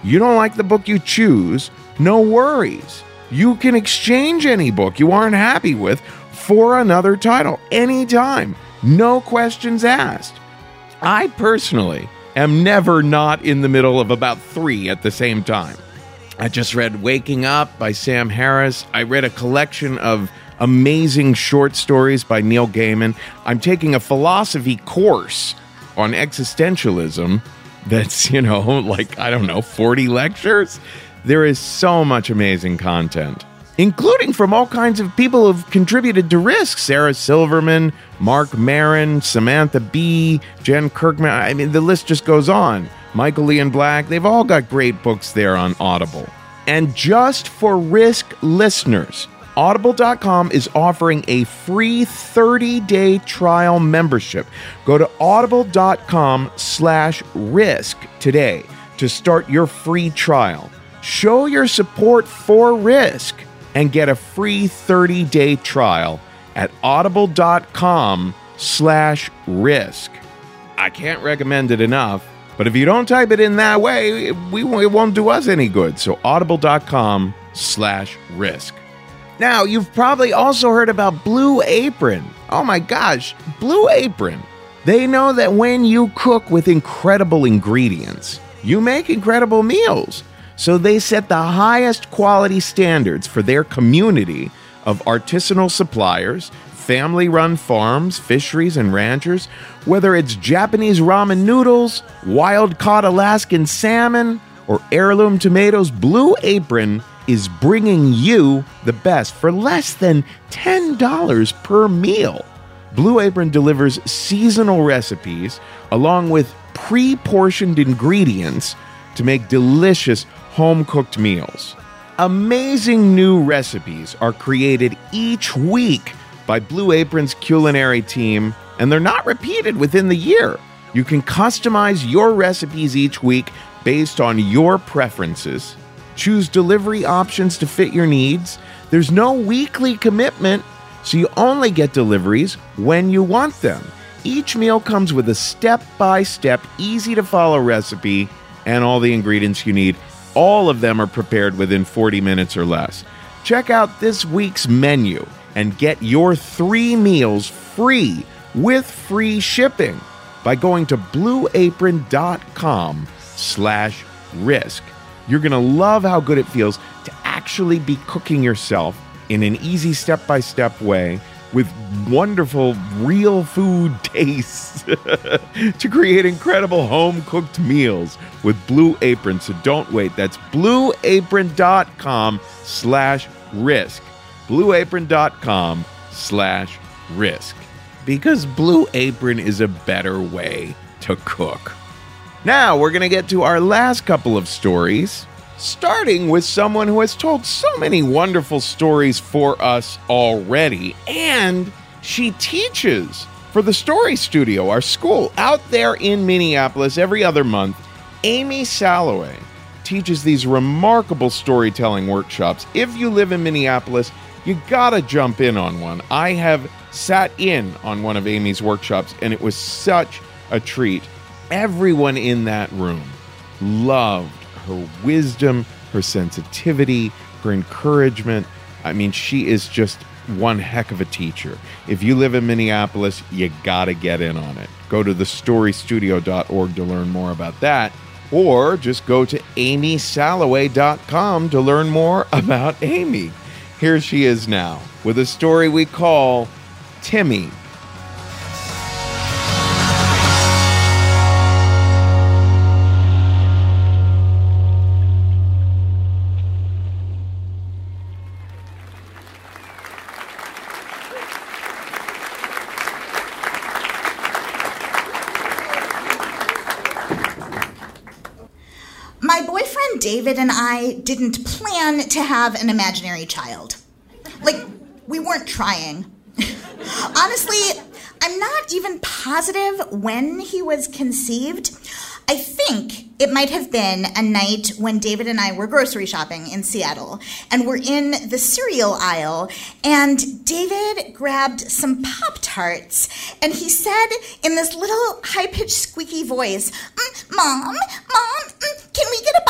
You don't like the book you choose? No worries. You can exchange any book you aren't happy with for another title anytime. No questions asked. I personally am never not in the middle of about three at the same time. I just read Waking Up by Sam Harris. I read a collection of amazing short stories by Neil Gaiman. I'm taking a philosophy course on existentialism that's, you know, like, I don't know, forty lectures. There is so much amazing content, including from all kinds of people who've contributed to Risk. Sarah Silverman, Mark Maron, Samantha Bee, Jen Kirkman. I mean, the list just goes on. Michael Ian Black. They've all got great books there on Audible. And just for Risk listeners, Audible dot com is offering a free thirty-day trial membership. Go to audible dot com slash risk today to start your free trial. Show your support for Risk and get a free thirty-day trial at audible dot com slash risk. I can't recommend it enough, but if you don't type it in that way, we, it won't do us any good. So audible dot com slash risk. Now, you've probably also heard about Blue Apron. Oh my gosh, Blue Apron. They know that when you cook with incredible ingredients, you make incredible meals. So they set the highest quality standards for their community of artisanal suppliers, family-run farms, fisheries, and ranchers. Whether it's Japanese ramen noodles, wild-caught Alaskan salmon, or heirloom tomatoes, Blue Apron is bringing you the best for less than ten dollars per meal. Blue Apron delivers seasonal recipes along with pre-portioned ingredients to make delicious home-cooked meals. Amazing new recipes are created each week by Blue Apron's culinary team, and they're not repeated within the year. You can customize your recipes each week based on your preferences. Choose delivery options to fit your needs. There's no weekly commitment, so you only get deliveries when you want them. Each meal comes with a step-by-step, easy-to-follow recipe and all the ingredients you need. All of them are prepared within forty minutes or less. Check out this week's menu and get your three meals free with free shipping by going to blue apron dot com slash risk. You're going to love how good it feels to actually be cooking yourself in an easy step-by-step way with wonderful real food tastes to create incredible home-cooked meals with Blue Apron. So don't wait. That's blue apron dot com slash risk. blue apron dot com slash risk. Because Blue Apron is a better way to cook. Now we're going to get to our last couple of stories, starting with someone who has told so many wonderful stories for us already, and she teaches for the Story Studio, our school out there in Minneapolis every other month. Amy Salloway teaches these remarkable storytelling workshops. If you live in Minneapolis, you gotta jump in on one. I have sat in on one of Amy's workshops, and it was such a treat. Everyone in that room loved her wisdom, her sensitivity, her encouragement. I mean, she is just one heck of a teacher. If you live in Minneapolis, you gotta get in on it. Go to the story studio dot org to learn more about that, or just go to amy salloway dot com to learn more about Amy. Here she is now with a story we call Timmy. My boyfriend David and I didn't plan to have an imaginary child. Like, we weren't trying. Honestly, I'm not even positive when he was conceived. I think it might have been a night when David and I were grocery shopping in Seattle, and we're in the cereal aisle, and David grabbed some Pop-Tarts, and he said in this little high-pitched squeaky voice, mm, Mom, Mom, mm, can we get a box of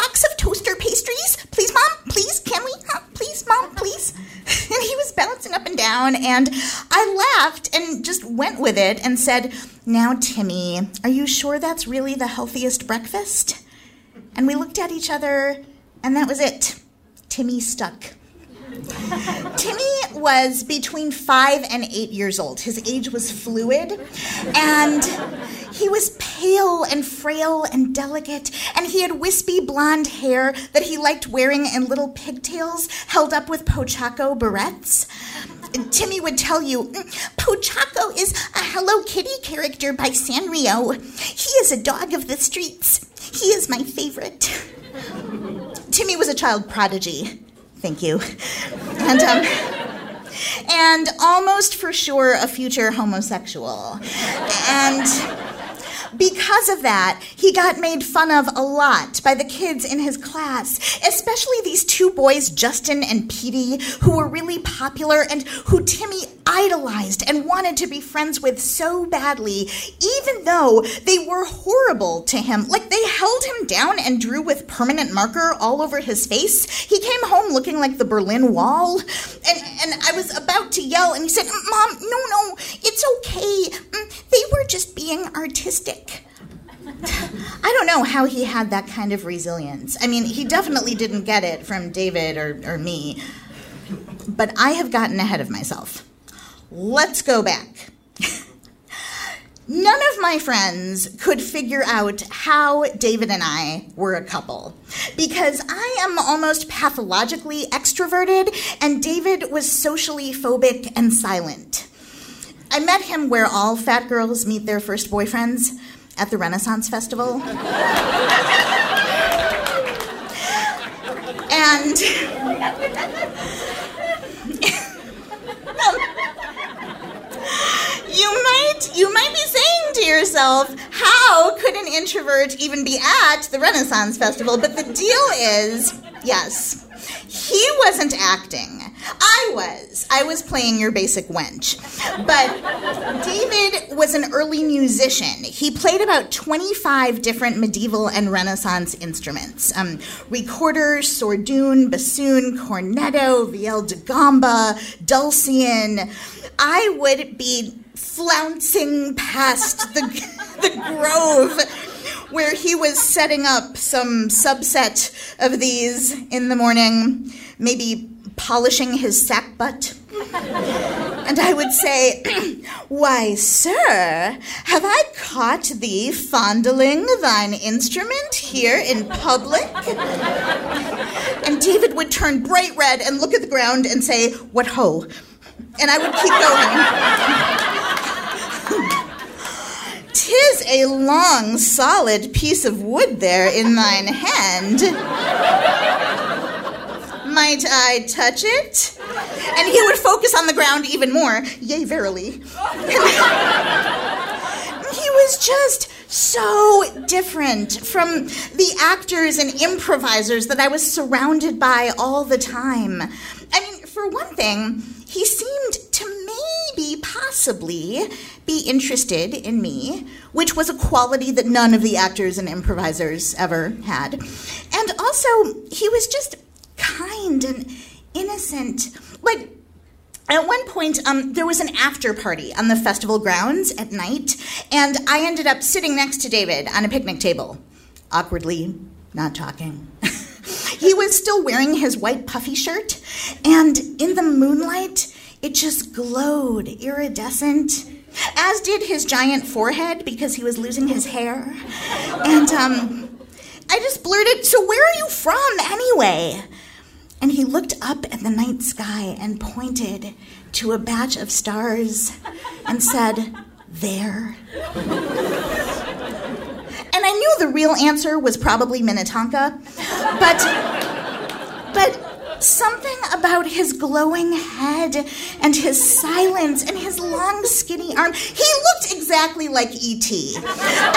toaster pastries? Please, Mom? Please? Can we? Huh? Please, Mom? Please? And he was bouncing up and down, and I laughed and just went with it and said, now, Timmy, are you sure that's really the healthiest breakfast? And we looked at each other, and that was it. Timmy stuck. Timmy was between five and eight years old. His age was fluid, and he was pale and frail and delicate, and he had wispy blonde hair that he liked wearing in little pigtails held up with Pochacco barrettes. Timmy would tell you, Pochacco is a Hello Kitty character by Sanrio. He is a dog of the streets. He is my favorite. Timmy was a child prodigy. Thank you. And, um, and almost for sure a future homosexual. And because of that, he got made fun of a lot by the kids in his class, especially these two boys, Justin and Petey, who were really popular and who Timmy idolized and wanted to be friends with so badly, even though they were horrible to him. Like, they held him down and drew with permanent marker all over his face. He came home looking like the Berlin Wall, and, and I was about to yell, and he said, Mom, no, no, it's okay. They were just being artistic. I don't know how he had that kind of resilience. I mean, he definitely didn't get it from David or, or me, but I have gotten ahead of myself. Let's go back. None of my friends could figure out how David and I were a couple, because I am almost pathologically extroverted and David was socially phobic and silent. I met him where all fat girls meet their first boyfriends, at the Renaissance Festival. And you might you might be saying to yourself, how could an introvert even be at the Renaissance Festival? But the deal is, yes, he wasn't acting. I was. I was playing your basic wench. But David was an early musician. He played about twenty-five different medieval and Renaissance instruments. Um, recorder, sordoon, bassoon, cornetto, viol de gamba, dulcian. I would be flouncing past the, the grove where he was setting up some subset of these in the morning, maybe polishing his sack butt. And I would say, why, sir, have I caught thee fondling thine instrument here in public? And David would turn bright red and look at the ground and say, what ho? And I would keep going. 'Tis a long, solid piece of wood there in thine hand. Might I touch it? And he would focus on the ground even more. Yea, verily. He was just so different from the actors and improvisers that I was surrounded by all the time. I mean, for one thing, he seemed to maybe, possibly, be interested in me, which was a quality that none of the actors and improvisers ever had. And also, he was just kind and innocent. Like, at one point, um, there was an after party on the festival grounds at night, and I ended up sitting next to David on a picnic table, awkwardly not talking. He was still wearing his white puffy shirt, and in the moonlight, it just glowed iridescent, as did his giant forehead because he was losing his hair. And um, I just blurted, so where are you from anyway? And he looked up at the night sky and pointed to a batch of stars and said, there. And I knew the real answer was probably Minnetonka, but, but something about his glowing head and his silence and his long, skinny arm, he looked exactly like E T And, and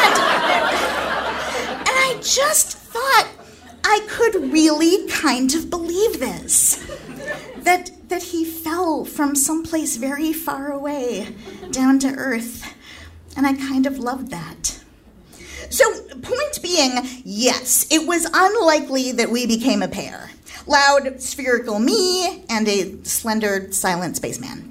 I just thought I could really kind of believe this, that, that he fell from someplace very far away down to earth, and I kind of loved that. So, point being, yes, it was unlikely that we became a pair. Loud, spherical me and a slender, silent spaceman.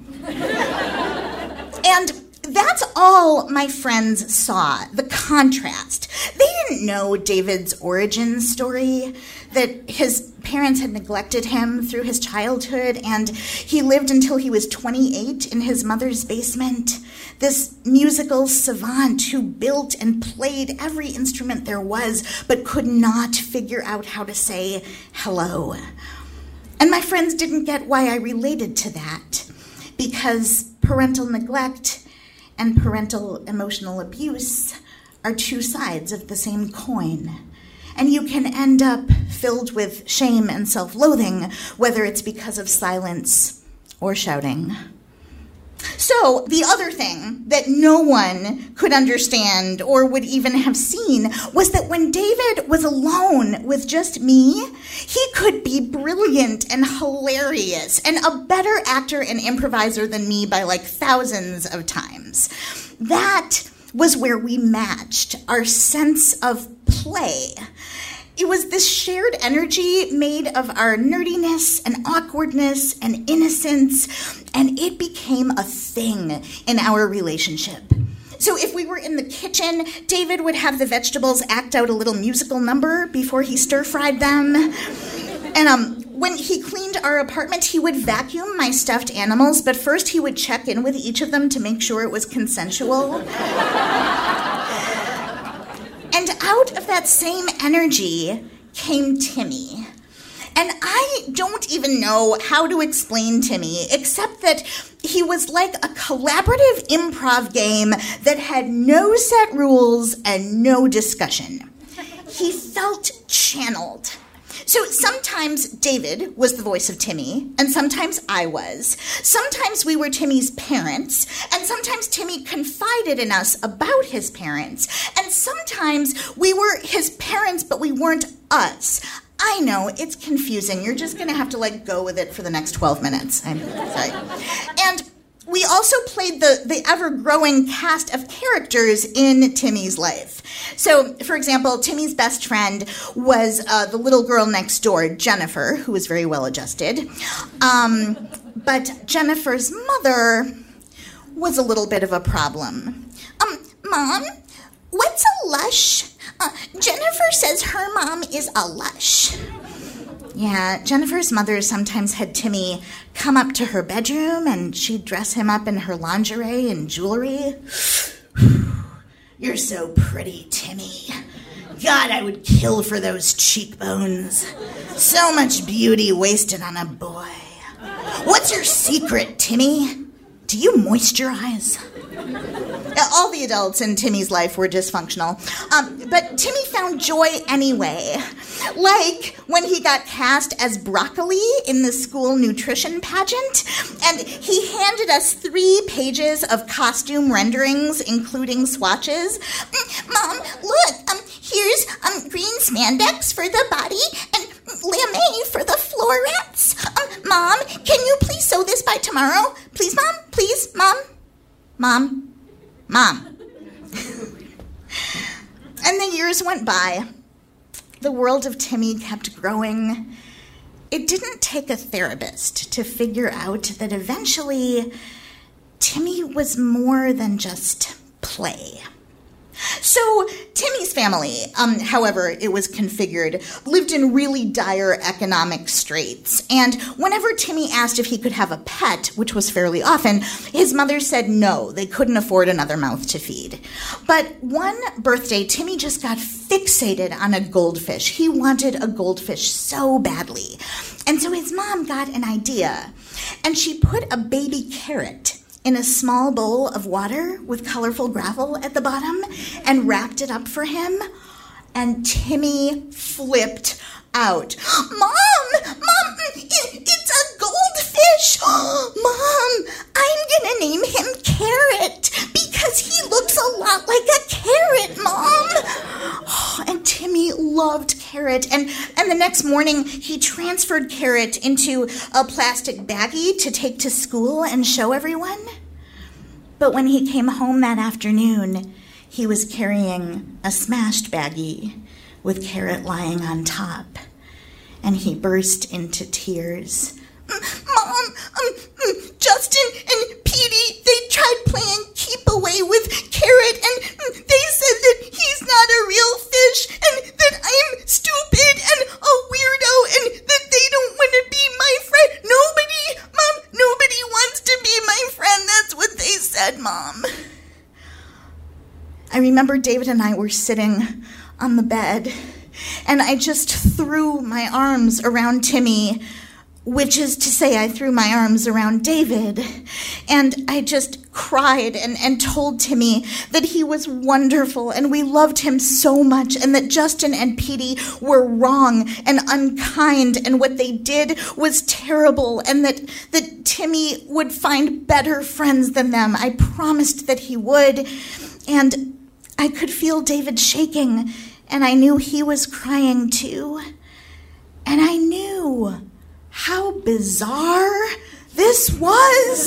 And that's all my friends saw, the contrast. They didn't know David's origin story, that his parents had neglected him through his childhood, and he lived until he was twenty-eight in his mother's basement. This musical savant who built and played every instrument there was, but could not figure out how to say hello. And my friends didn't get why I related to that, because parental neglect and parental emotional abuse are two sides of the same coin. And you can end up filled with shame and self-loathing, whether it's because of silence or shouting. So, the other thing that no one could understand or would even have seen was that when David was alone with just me, he could be brilliant and hilarious and a better actor and improviser than me by like thousands of times. That was where we matched our sense of play. It was this shared energy made of our nerdiness and awkwardness and innocence, and it became a thing in our relationship. So if we were in the kitchen, David would have the vegetables act out a little musical number before he stir-fried them. And um, when he cleaned our apartment, he would vacuum my stuffed animals, but first he would check in with each of them to make sure it was consensual. And out of that same energy came Timmy. And I don't even know how to explain Timmy, except that he was like a collaborative improv game that had no set rules and no discussion. He felt channeled. So sometimes David was the voice of Timmy, and sometimes I was. Sometimes we were Timmy's parents, and sometimes Timmy confided in us about his parents, and sometimes we were his parents, but we weren't us. I know, it's confusing. You're just going to have to, like, go with it for the next twelve minutes. I'm sorry. And we also played the, the ever-growing cast of characters in Timmy's life. So, for example, Timmy's best friend was uh, the little girl next door, Jennifer, who was very well-adjusted. Um, but Jennifer's mother was a little bit of a problem. Um, Mom, what's a lush? Uh, Jennifer says her mom is a lush. Yeah, Jennifer's mother sometimes had Timmy come up to her bedroom and she'd dress him up in her lingerie and jewelry. You're so pretty, Timmy. God, I would kill for those cheekbones. So much beauty wasted on a boy. What's your secret, Timmy? Do you moisturize? All the adults in Timmy's life were dysfunctional. Um, but Timmy found joy anyway. Like when he got cast as broccoli in the school nutrition pageant, and he handed us three pages of costume renderings, including swatches. Mom, look, um, here's um, green spandex for the body and lame for the florets. Um, Mom, can you please sew this by tomorrow? Please, Mom? Please, Mom? Mom? Mom. And the years went by. The world of Timmy kept growing. It didn't take a therapist to figure out that eventually Timmy was more than just play. So Timmy's family, um, however it was configured, lived in really dire economic straits. And whenever Timmy asked if he could have a pet, which was fairly often, his mother said no, they couldn't afford another mouth to feed. But one birthday, Timmy just got fixated on a goldfish. He wanted a goldfish so badly. And so his mom got an idea, and she put a baby carrot in a small bowl of water with colorful gravel at the bottom and wrapped it up for him. And Timmy flipped out. Mom! Mom! It's a goldfish! Mom! I'm gonna name him Carrot because he looks a lot like a carrot, Mom! And Timmy loved Carrot. And, and the next morning, he transferred Carrot into a plastic baggie to take to school and show everyone. But when he came home that afternoon, He was carrying a smashed baggie with Carrot lying on top, and he burst into tears. Mom, um, Justin and Petey, they tried playing keep away with Carrot, and they said that he's not a real fish, and that I'm stupid and a weirdo, and that they don't want to be my friend. Nobody, Mom, nobody wants to be my friend. That's what they said, Mom. I remember David and I were sitting on the bed, and I just threw my arms around Timmy, which is to say I threw my arms around David, and I just cried and, and told Timmy that he was wonderful and we loved him so much, and that Justin and Petey were wrong and unkind and what they did was terrible, and that, that Timmy would find better friends than them. I promised that he would, and I could feel David shaking, and I knew he was crying too, and I knew how bizarre this was.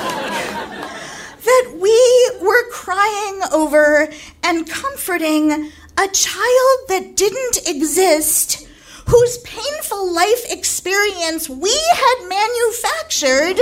That we were crying over and comforting a child that didn't exist, whose painful life experience we had manufactured,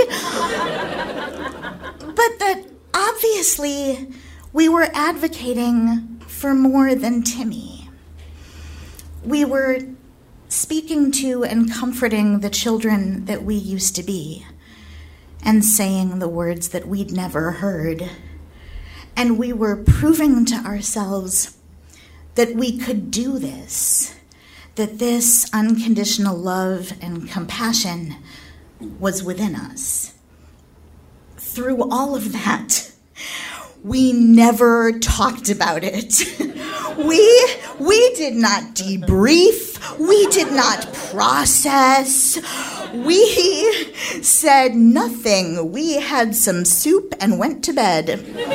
but that obviously we were advocating for more than Timmy. We were speaking to and comforting the children that we used to be, and saying the words that we'd never heard. And we were proving to ourselves that we could do this, that this unconditional love and compassion was within us. Through all of that, we never talked about it. We, we did not debrief. We did not process. We said nothing. We had some soup and went to bed.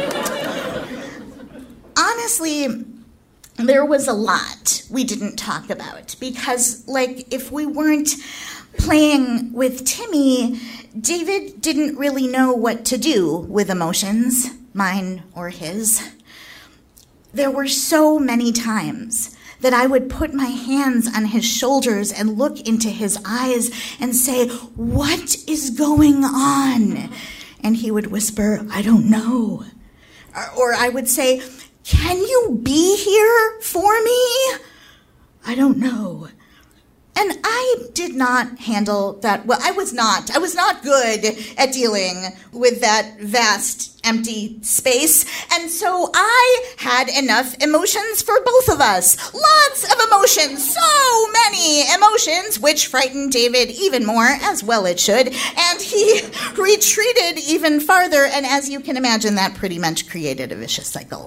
Honestly, there was a lot we didn't talk about because, like, if we weren't playing with Timmy, David didn't really know what to do with emotions, mine or his. There were so many times that I would put my hands on his shoulders and look into his eyes and say, "What is going on?" And he would whisper, "I don't know." Or I would say, "Can you be here for me?" "I don't know." And I did not handle that well. I was not. I was not good at dealing with that vast, empty space. And so I had enough emotions for both of us. Lots of emotions. So many emotions, which frightened David even more, as well it should. And he retreated even farther. And as you can imagine, that pretty much created a vicious cycle.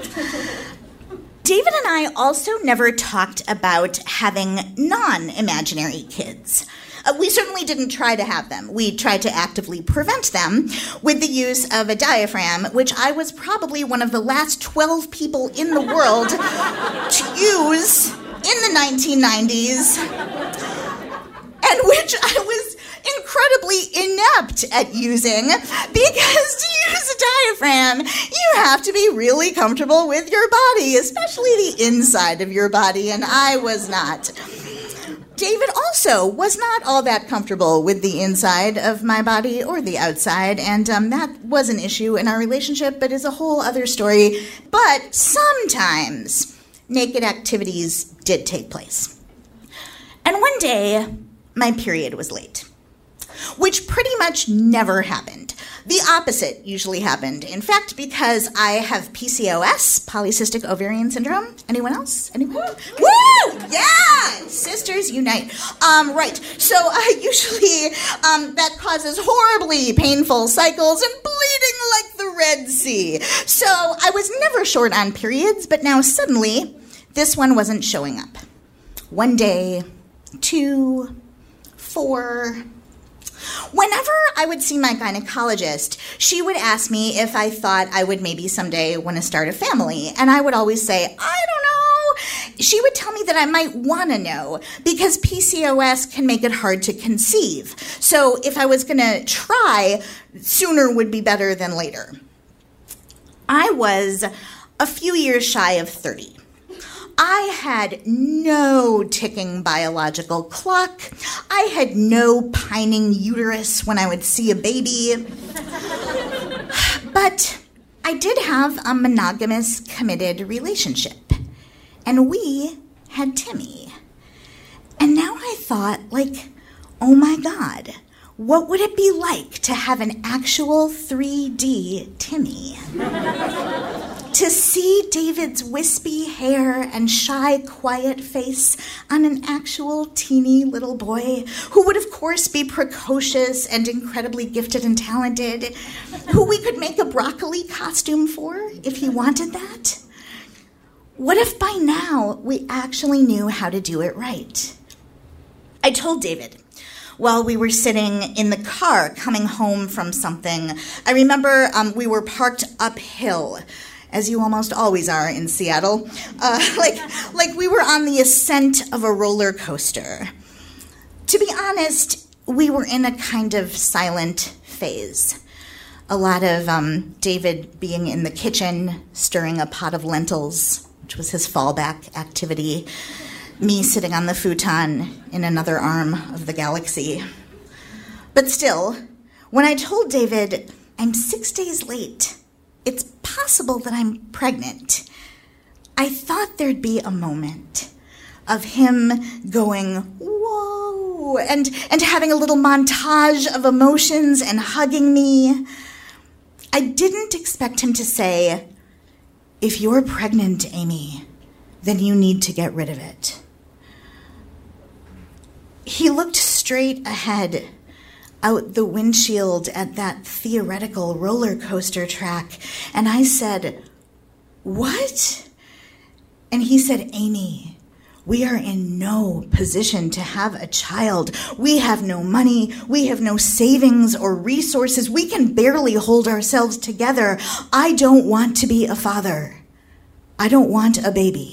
David and I also never talked about having non-imaginary kids. Uh, we certainly didn't try to have them. We tried to actively prevent them with the use of a diaphragm, which I was probably one of the last twelve people in the world to use in the nineteen nineties, and which I was incredibly inept at using, because to use a diaphragm, you have to be really comfortable with your body, especially the inside of your body, and I was not. David also was not all that comfortable with the inside of my body or the outside, and um, that was an issue in our relationship, but is a whole other story. But sometimes naked activities did take place. And one day, my period was late, which pretty much never happened. The opposite usually happened. In fact, because I have P C O S, polycystic ovarian syndrome. Anyone else? Anyone? Woo! Yeah! Sisters unite. Um, right. So uh, usually um, that causes horribly painful cycles and bleeding like the Red Sea. So I was never short on periods, but now suddenly this one wasn't showing up. One day, two, four. Whenever I would see my gynecologist, she would ask me if I thought I would maybe someday want to start a family. And I would always say, I don't know. She would tell me that I might want to know because P C O S can make it hard to conceive. So if I was going to try, sooner would be better than later. I was a few years shy of thirty. I had no ticking biological clock. I had no pining uterus when I would see a baby. But I did have a monogamous, committed relationship. And we had Timmy. And now I thought, like, oh my God, what would it be like to have an actual three D Timmy? To see David's wispy hair and shy, quiet face on an actual teeny little boy who would, of course, be precocious and incredibly gifted and talented, who we could make a broccoli costume for if he wanted that. What if by now we actually knew how to do it right? I told David, while we were sitting in the car coming home from something, I remember um, we were parked uphill, as you almost always are in Seattle, uh, like, like we were on the ascent of a roller coaster. To be honest, we were in a kind of silent phase. A lot of um, David being in the kitchen, stirring a pot of lentils, which was his fallback activity, me sitting on the futon in another arm of the galaxy. But still, when I told David, I'm six days late, it's possible that I'm pregnant, I thought there'd be a moment of him going, whoa, and, and having a little montage of emotions and hugging me. I didn't expect him to say, if you're pregnant, Amy, then you need to get rid of it. He looked straight ahead, out the windshield at that theoretical roller coaster track, and I said, what? And he said, Amy, we are in no position to have a child. We have no money. We have no savings or resources. We can barely hold ourselves together. I don't want to be a father. I don't want a baby.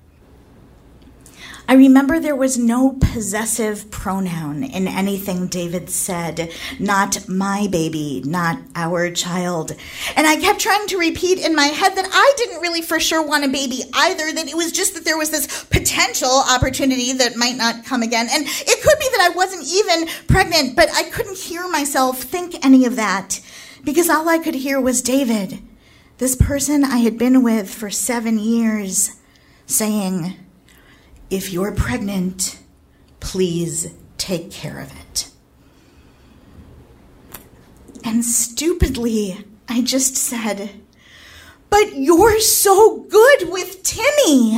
I remember there was no possessive pronoun in anything David said, not my baby, not our child. And I kept trying to repeat in my head that I didn't really for sure want a baby either, that it was just that there was this potential opportunity that might not come again. And it could be that I wasn't even pregnant, but I couldn't hear myself think any of that because all I could hear was David, this person I had been with for seven years, saying, if you're pregnant, please take care of it. And stupidly, I just said, but you're so good with Timmy.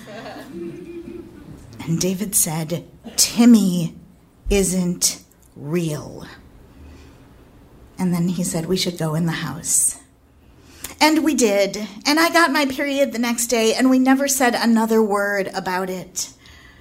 And David said, Timmy isn't real. And then he said we should go in the house. And we did, and I got my period the next day, and we never said another word about it.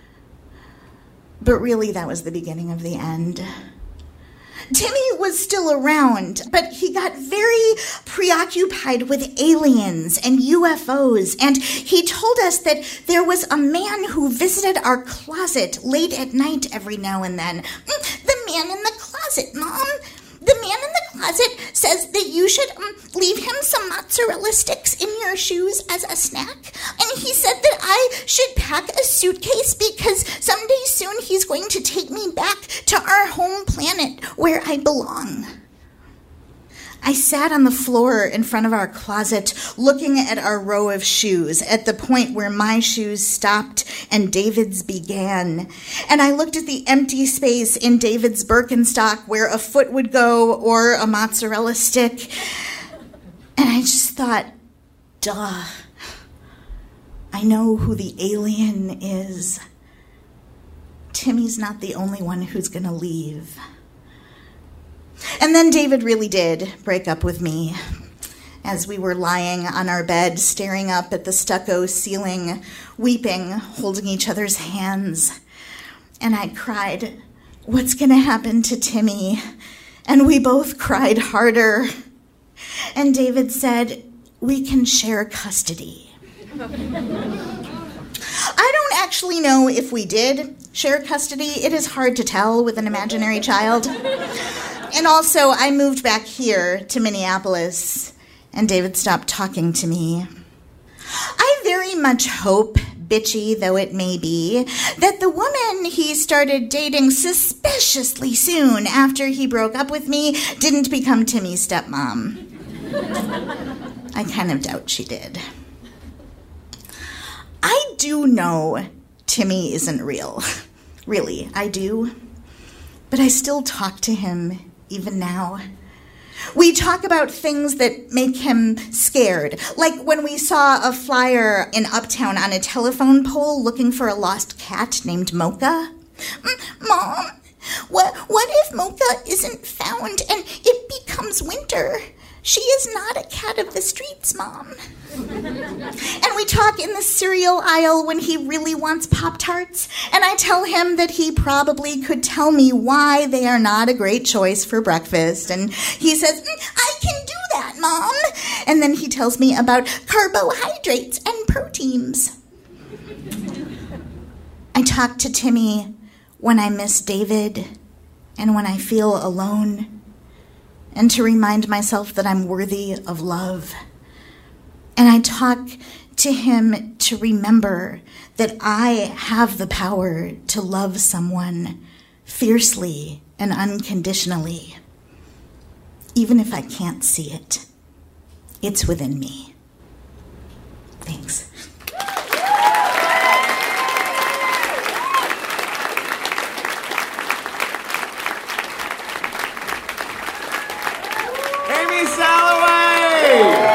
But really, that was the beginning of the end. Timmy was still around, but he got very preoccupied with aliens and U F Os, and he told us that there was a man who visited our closet late at night every now and then. The man in the closet, Mom. The man in the closet says that you should um, leave him some mozzarella sticks in your shoes as a snack. And he said that I should pack a suitcase because someday soon he's going to take me back to our home planet where I belong. I sat on the floor in front of our closet looking at our row of shoes at the point where my shoes stopped and David's began. And I looked at the empty space in David's Birkenstock where a foot would go or a mozzarella stick. And I just thought, duh. I know who the alien is. Timmy's not the only one who's going to leave. And then David really did break up with me as we were lying on our bed, staring up at the stucco ceiling, weeping, holding each other's hands. And I cried, what's going to happen to Timmy? And we both cried harder. And David said, we can share custody. I don't actually know if we did share custody. It is hard to tell with an imaginary child. And also, I moved back here to Minneapolis, and David stopped talking to me. much hope, bitchy though it may be, that the woman he started dating suspiciously soon after he broke up with me didn't become Timmy's stepmom. I kind of doubt she did. I do know Timmy isn't real. Really, I do. But I still talk to him even now. We talk about things that make him scared, like when we saw a flyer in Uptown on a telephone pole looking for a lost cat named Mocha. Mom, what, what if Mocha isn't found and it becomes winter? She is not a cat of the streets, Mom. And we talk in the cereal aisle when he really wants Pop-Tarts, and I tell him that he probably could tell me why they are not a great choice for breakfast, and he says, mm, I can do that, Mom. And then he tells me about carbohydrates and proteins. I talk to Timmy when I miss David and when I feel alone, and to remind myself that I'm worthy of love. And I talk to him to remember that I have the power to love someone fiercely and unconditionally. Even if I can't see it, it's within me. Thanks. Amy Salloway!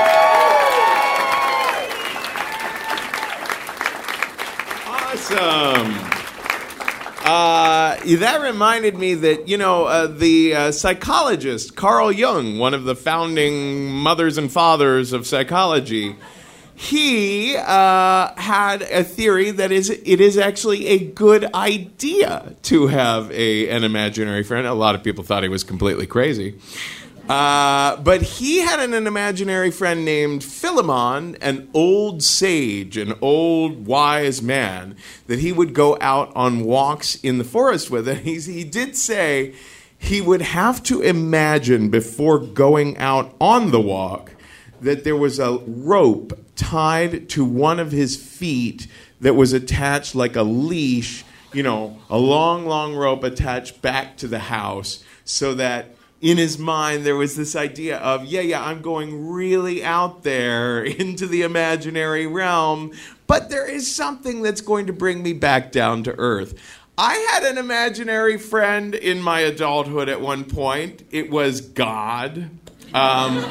Awesome. Uh, that reminded me that, you know, uh, the uh, psychologist Carl Jung, one of the founding mothers and fathers of psychology, he uh, had a theory that is it is actually a good idea to have a an imaginary friend. A lot of people thought he was completely crazy. Uh, but he had an, an imaginary friend named Philemon, an old sage, an old wise man, that he would go out on walks in the forest with. And he's, he did say he would have to imagine before going out on the walk that there was a rope tied to one of his feet that was attached like a leash, you know, a long, long rope attached back to the house, so that in his mind, there was this idea of, yeah, yeah, I'm going really out there into the imaginary realm, but there is something that's going to bring me back down to earth. I had an imaginary friend in my adulthood at one point. It was God. Um,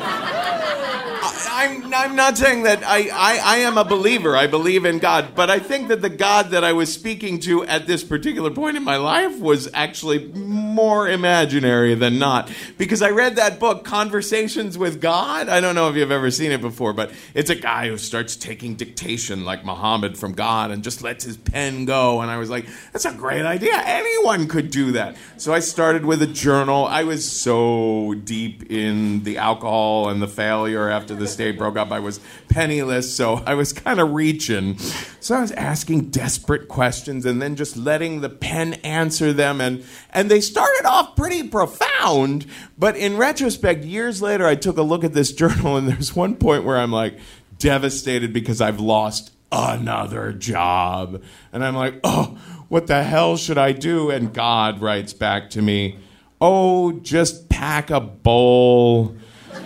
I, I'm, I'm not saying that I, I, I am a believer. I believe in God. But I think that the God that I was speaking to at this particular point in my life was actually more imaginary than not. Because I read that book, Conversations with God. I don't know if you've ever seen it before, but it's a guy who starts taking dictation like Muhammad from God and just lets his pen go. And I was like, that's a great idea. Anyone could do that. So I started with a journal. I was so deep in the alcohol and the failure after the state broke up. I was penniless, so I was kind of reaching. So I was asking desperate questions and then just letting the pen answer them. And, and they started off pretty profound, but in retrospect, years later, I took a look at this journal, and there's one point where I'm like devastated because I've lost another job. And I'm like, oh, what the hell should I do? And God writes back to me, oh, just pack a bowl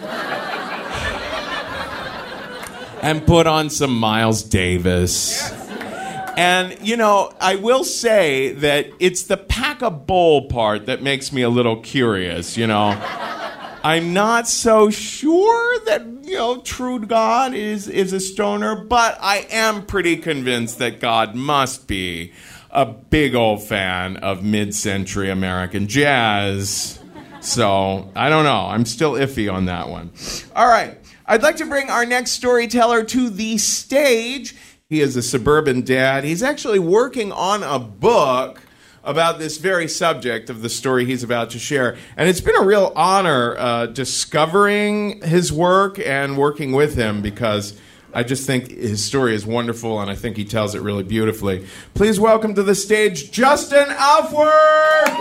and put on some Miles Davis. And, you know, I will say that it's the pack a bowl part that makes me a little curious, you know. I'm not so sure that, you know, true God is, is a stoner, but I am pretty convinced that God must be a big old fan of mid-century American jazz. So, I don't know. I'm still iffy on that one. All right. I'd like to bring our next storyteller to the stage. He is a suburban dad. He's actually working on a book about this very subject of the story he's about to share. And it's been a real honor uh, discovering his work and working with him, because I just think his story is wonderful, and I think he tells it really beautifully. Please welcome to the stage, Justin Alford!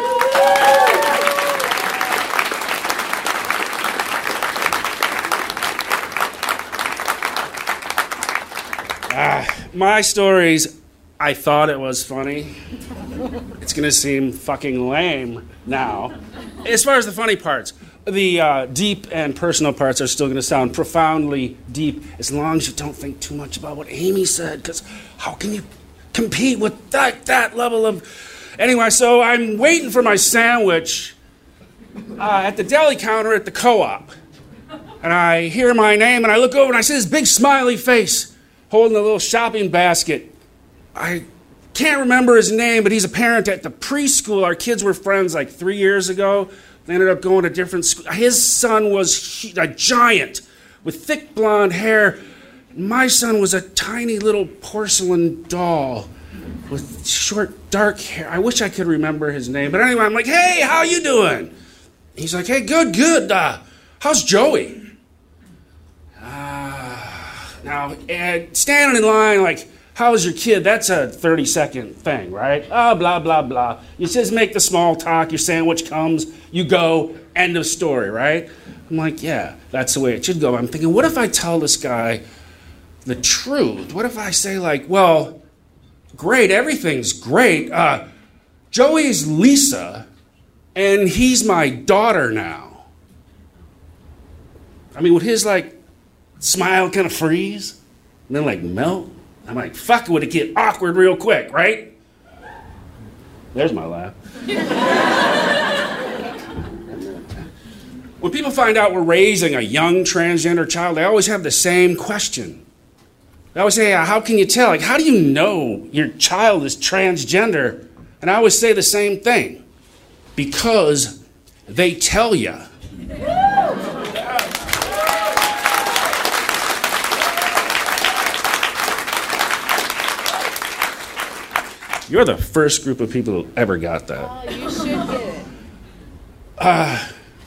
Uh, my stories, I thought it was funny. It's gonna seem fucking lame now. As far as the funny parts, the uh, deep and personal parts are still gonna sound profoundly deep as long as you don't think too much about what Amy said, because how can you compete with that, that level of... Anyway, so I'm waiting for my sandwich uh, at the deli counter at the co-op. And I hear my name, and I look over, and I see this big smiley face holding a little shopping basket. I can't remember his name, but he's a parent at the preschool. Our kids were friends like three years ago. They ended up going to different schools. His son was a giant with thick blonde hair. My son was a tiny little porcelain doll with short, dark hair. I wish I could remember his name. But anyway, I'm like, hey, how you doing? He's like, hey, good, good. Uh, how's Joey? Uh, now, and standing in line, like, how's your kid? That's a thirty-second thing, right? Oh, blah, blah, blah. You just make the small talk. Your sandwich comes. You go. End of story, right? I'm like, yeah, that's the way it should go. I'm thinking, what if I tell this guy the truth? What if I say, like, well, great, everything's great. Uh, Joey's Lisa, and he's my daughter now. I mean, would his, like, smile kind of freeze and then, like, melt? I'm like, fuck, would it get awkward real quick, right? There's my laugh. When people find out we're raising a young transgender child, they always have the same question. They always say, how can you tell? Like, how do you know your child is transgender? And I always say the same thing. Because they tell you. You're the first group of people who ever got that. Oh, you should get it. Uh,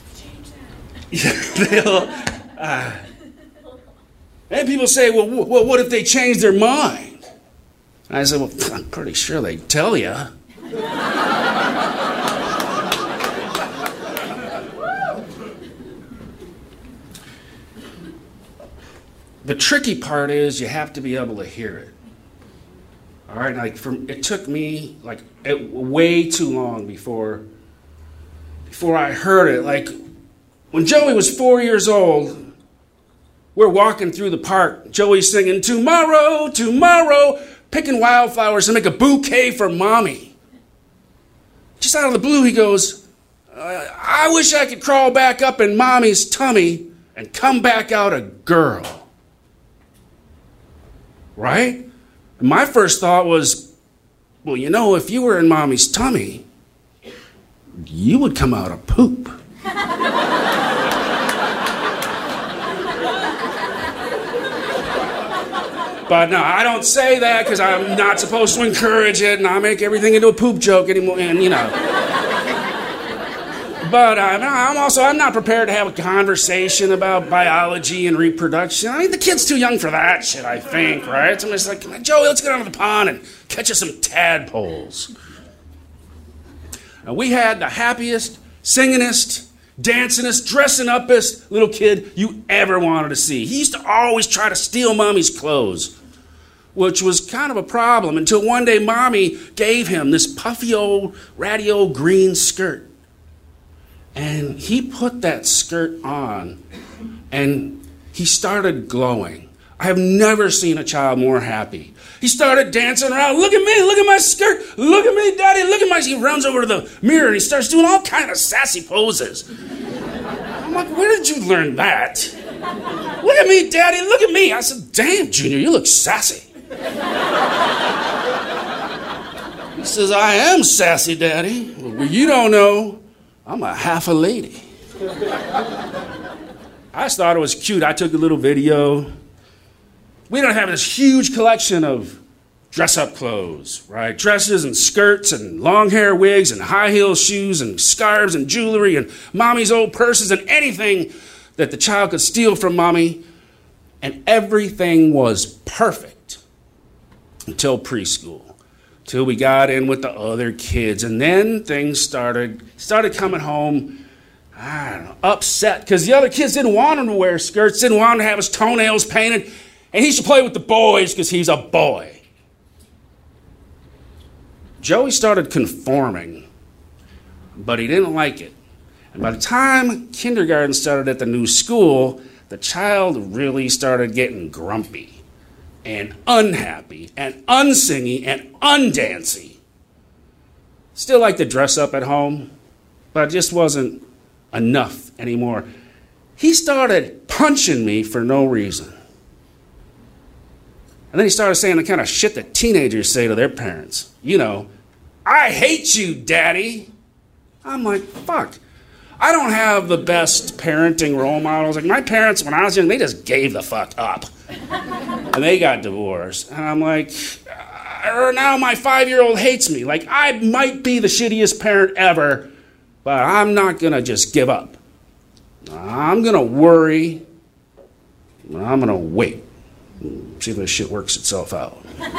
they'll, uh, and people say, well, w- well, what if they change their mind? And I said, well, I'm pretty sure they tell you. The tricky part is you have to be able to hear it. All right, like from it took me like it, way too long before before I heard it. Like when Joey was four years old, we're walking through the park. Joey's singing "Tomorrow, Tomorrow," picking wildflowers to make a bouquet for Mommy. Just out of the blue, he goes, uh, "I wish I could crawl back up in Mommy's tummy and come back out a girl." Right? My first thought was, well, you know, if you were in Mommy's tummy, you would come out a poop. But no, I don't say that because I'm not supposed to encourage it, and I make everything into a poop joke anymore, and you know. But uh, I'm also, I'm not prepared to have a conversation about biology and reproduction. I mean, the kid's too young for that shit, I think, right? So I'm just like, Joey, let's get down to the pond and catch us some tadpoles. Now, we had the happiest, singingest, dancingest, dressing upest little kid you ever wanted to see. He used to always try to steal Mommy's clothes, which was kind of a problem until one day Mommy gave him this puffy old, ratty old green skirt. And he put that skirt on, and he started glowing. I have never seen a child more happy. He started dancing around. Look at me, look at my skirt. Look at me, Daddy, look at my... He runs over to the mirror, and he starts doing all kind of sassy poses. I'm like, where did you learn that? Look at me, Daddy, look at me. I said, damn, Junior, you look sassy. He says, I am sassy, Daddy. Well, you don't know. I'm a half a lady. I just thought it was cute. I took a little video. We don't have this huge collection of dress-up clothes, right? Dresses and skirts and long hair wigs and high heel shoes and scarves and jewelry and Mommy's old purses and anything that the child could steal from Mommy. And everything was perfect until preschool. Till we got in with the other kids. And then things started started coming home, I don't know, upset. Because the other kids didn't want him to wear skirts, didn't want him to have his toenails painted. And he should play with the boys because he's a boy. Joey started conforming, but he didn't like it. And by the time kindergarten started at the new school, the child really started getting grumpy and unhappy and unsingy and undancy. Still liked to dress up at home, but it just wasn't enough anymore. He started punching me for no reason. And then he started saying the kind of shit that teenagers say to their parents. You know, I hate you, Daddy. I'm like, fuck. I don't have the best parenting role models. Like, my parents, when I was young, they just gave the fuck up. And they got divorced. And I'm like, uh, now my five-year-old hates me. Like, I might be the shittiest parent ever, but I'm not going to just give up. I'm going to worry. I'm going to wait. See if this shit works itself out.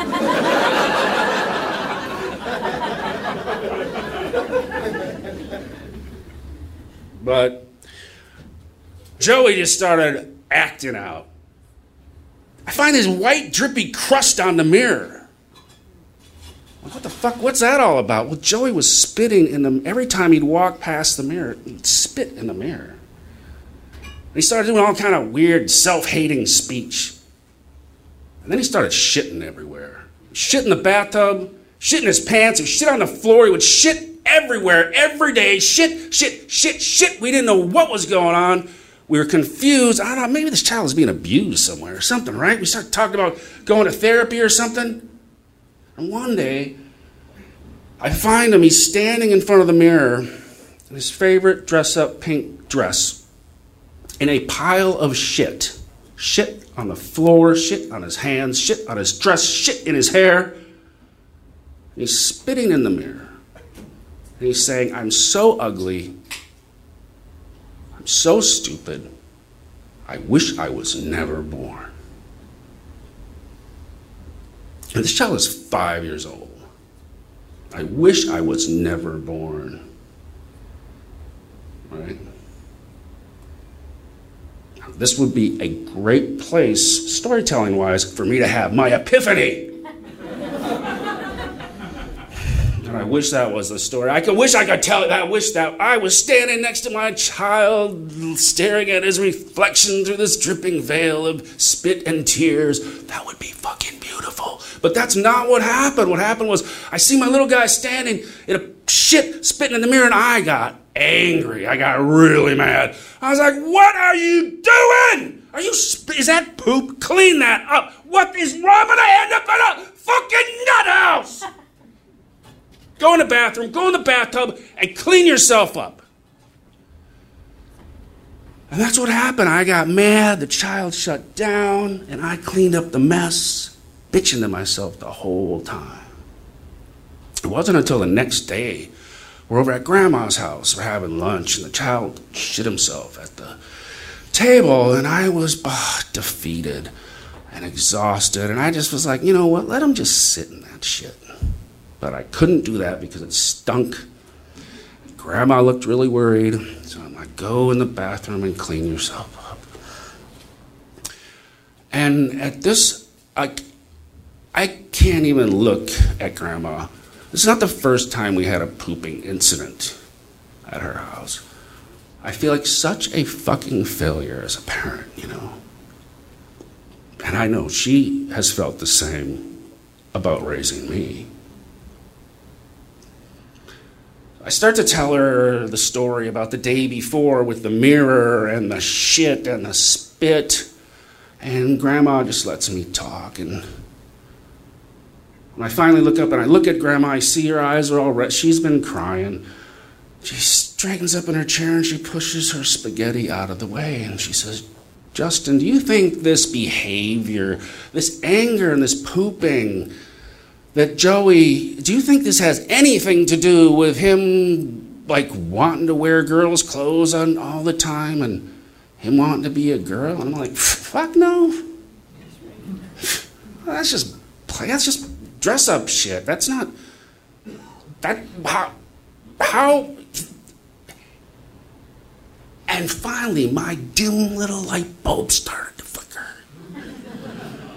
But Joey just started acting out. I find this white drippy crust on the mirror. What the fuck? What's that all about? Well, Joey was spitting in the every time he'd walk past the mirror, he'd spit in the mirror. And he started doing all kind of weird self-hating speech. And then he started shitting everywhere. Shit in the bathtub, shit in his pants, he shit on the floor, he would shit everywhere, every day, shit, shit, shit, shit. We didn't know what was going on. We were confused. I don't know, maybe this child was being abused somewhere or something, right? We started talking about going to therapy or something. And one day, I find him, he's standing in front of the mirror in his favorite dress-up pink dress in a pile of shit. Shit on the floor, shit on his hands, shit on his dress, shit in his hair. He's spitting in the mirror. And he's saying, I'm so ugly. I'm so stupid. I wish I was never born. And this child is five years old. I wish I was never born. Right? Now, this would be a great place, storytelling-wise, for me to have my epiphany. And I wish that was the story. I could wish I could tell it. I wish that I was standing next to my child, staring at his reflection through this dripping veil of spit and tears. That would be fucking beautiful. But that's not what happened. What happened was I see my little guy standing in a shit, spitting in the mirror, and I got angry. I got really mad. I was like, what are you doing? Are you, sp- is that poop? Clean that up. What is wrong with I end up in a fucking nut house? Go in the bathroom, go in the bathtub, and clean yourself up. And that's what happened. I got mad, the child shut down, and I cleaned up the mess, bitching to myself the whole time. It wasn't until the next day, we're over at Grandma's house, we're having lunch, and the child shit himself at the table, and I was oh, defeated and exhausted, and I just was like, you know what, let him just sit in that shit. But I couldn't do that because it stunk. Grandma looked really worried. So I'm like, go in the bathroom and clean yourself up. And at this, I, I can't even look at Grandma. This is not the first time we had a pooping incident at her house. I feel like such a fucking failure as a parent, you know. And I know she has felt the same about raising me. I start to tell her the story about the day before with the mirror and the shit and the spit. And Grandma just lets me talk. And when I finally look up and I look at Grandma, I see her eyes are all red. She's been crying. She straightens up in her chair and she pushes her spaghetti out of the way. And she says, Justin, do you think this behavior, this anger and this pooping that Joey, do you think this has anything to do with him, like, wanting to wear girls' clothes on all the time and him wanting to be a girl? And I'm like, fuck no. That's just, that's just dress-up shit. That's not, that, how, how, and finally, my dim little light bulb started to flicker.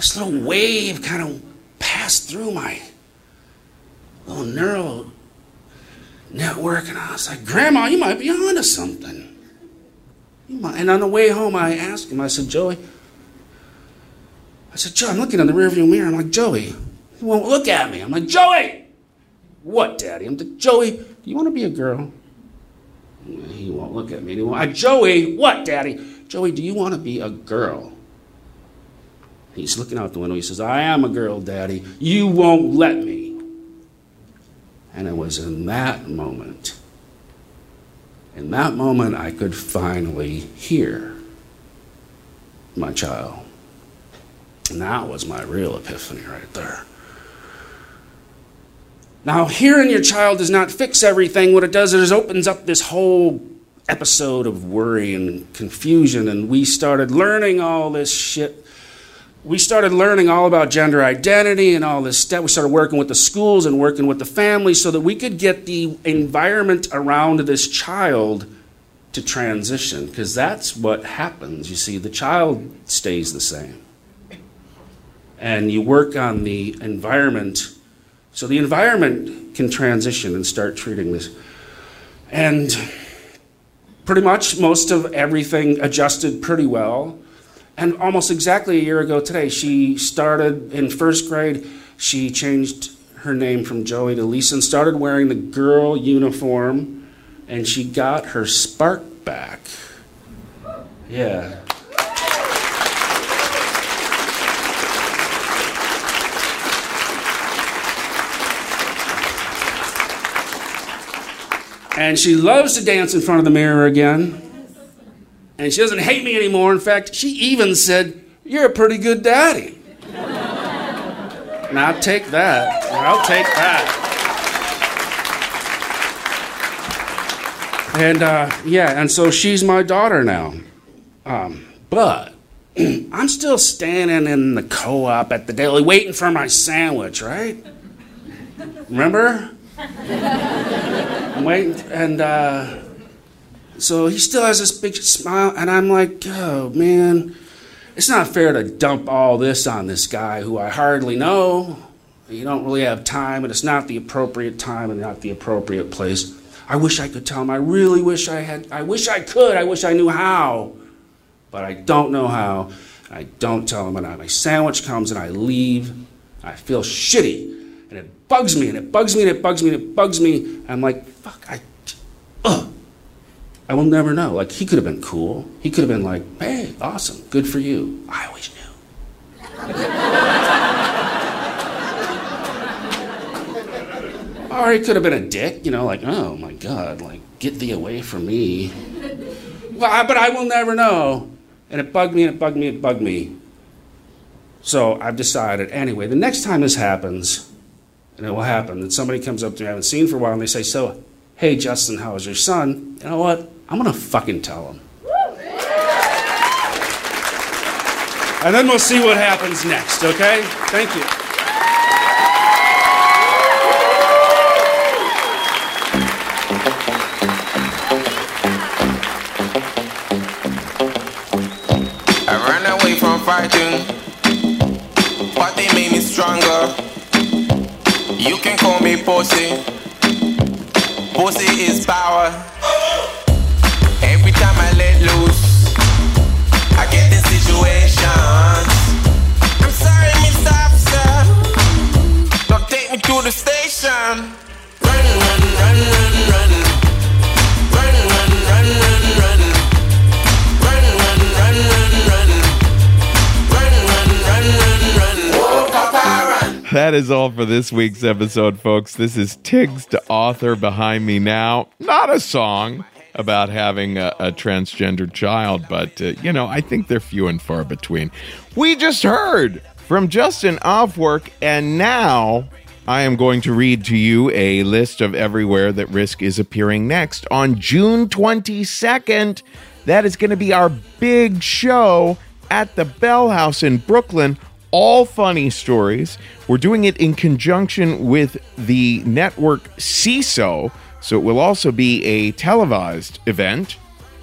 this little wave kind of passed through my little neural network, and I was like, Grandma, you might be onto something. You might. And on the way home, I asked him, I said, Joey, I said, Joe, I'm looking in the rearview mirror. I'm like, Joey, he won't look at me. I'm like, Joey! What, Daddy? I'm like, Joey, do you want to be a girl? He won't look at me anymore. I, Joey, what, Daddy? Joey, do you want to be a girl? He's looking out the window. He says, I am a girl, Daddy. You won't let me. And it was in that moment, in that moment, I could finally hear my child. And that was my real epiphany right there. Now, hearing your child does not fix everything. What it does is it opens up this whole episode of worry and confusion, and we started learning all this shit. We started learning all about gender identity and all this stuff. We started working with the schools and working with the families so that we could get the environment around this child to transition, because that's what happens. You see, the child stays the same. And you work on the environment so the environment can transition and start treating this. And pretty much most of everything adjusted pretty well. And almost exactly a year ago today, she started in first grade. She changed her name from Joey to Lisa and started wearing the girl uniform. And she got her spark back. Yeah. And she loves to dance in front of the mirror again. And she doesn't hate me anymore. In fact, she even said, you're a pretty good daddy. And I'll take that. I'll take that. And, uh, yeah, and so she's my daughter now. Um, but I'm still standing in the co-op at the deli waiting for my sandwich, right? Remember? I'm waiting, and uh, so he still has this big smile, and I'm like, oh, man, it's not fair to dump all this on this guy who I hardly know. You don't really have time, and it's not the appropriate time and not the appropriate place. I wish I could tell him. I really wish I had. I wish I could. I wish I knew how, but I don't know how. I don't tell him, and my sandwich comes, and I leave. I feel shitty. And it bugs me, and it bugs me, and it bugs me, and it bugs me. I'm like, fuck, I, ugh. I will never know. Like, he could have been cool. He could have been like, hey, awesome, good for you. I always knew. Or he could have been a dick, you know, like, oh my God, like, get thee away from me. Well, but I will never know. And it bugged me, and it bugged me, it bugged me. So I've decided, anyway, the next time this happens, and it will happen, that somebody comes up to me I haven't seen for a while, and they say, so, hey, Justin, how is your son? You know what? I'm going to fucking tell him. And then we'll see what happens next, okay? Thank you. I ran away from fighting, but they made me stronger. You can call me pussy. Pussy is power. Every time I let loose, I get in situations. I'm sorry, Mister Officer. Don't take me to the station. Run, run, run, run, run. Run, run, run, run, run. Run, run, run, run, run. Run, run, run, run, run. Whoa, Papa, run. That is all for this week's episode, folks. This is Tiggs to Author behind me now. Not a song about having a, a transgender child, but, uh, you know, I think they're few and far between. We just heard from Justin Offwork, and now I am going to read to you a list of everywhere that Risk is appearing next. On June twenty-second, that is going to be our big show at the Bell House in Brooklyn. All funny stories. We're doing it in conjunction with the network C I S O, so it will also be a televised event.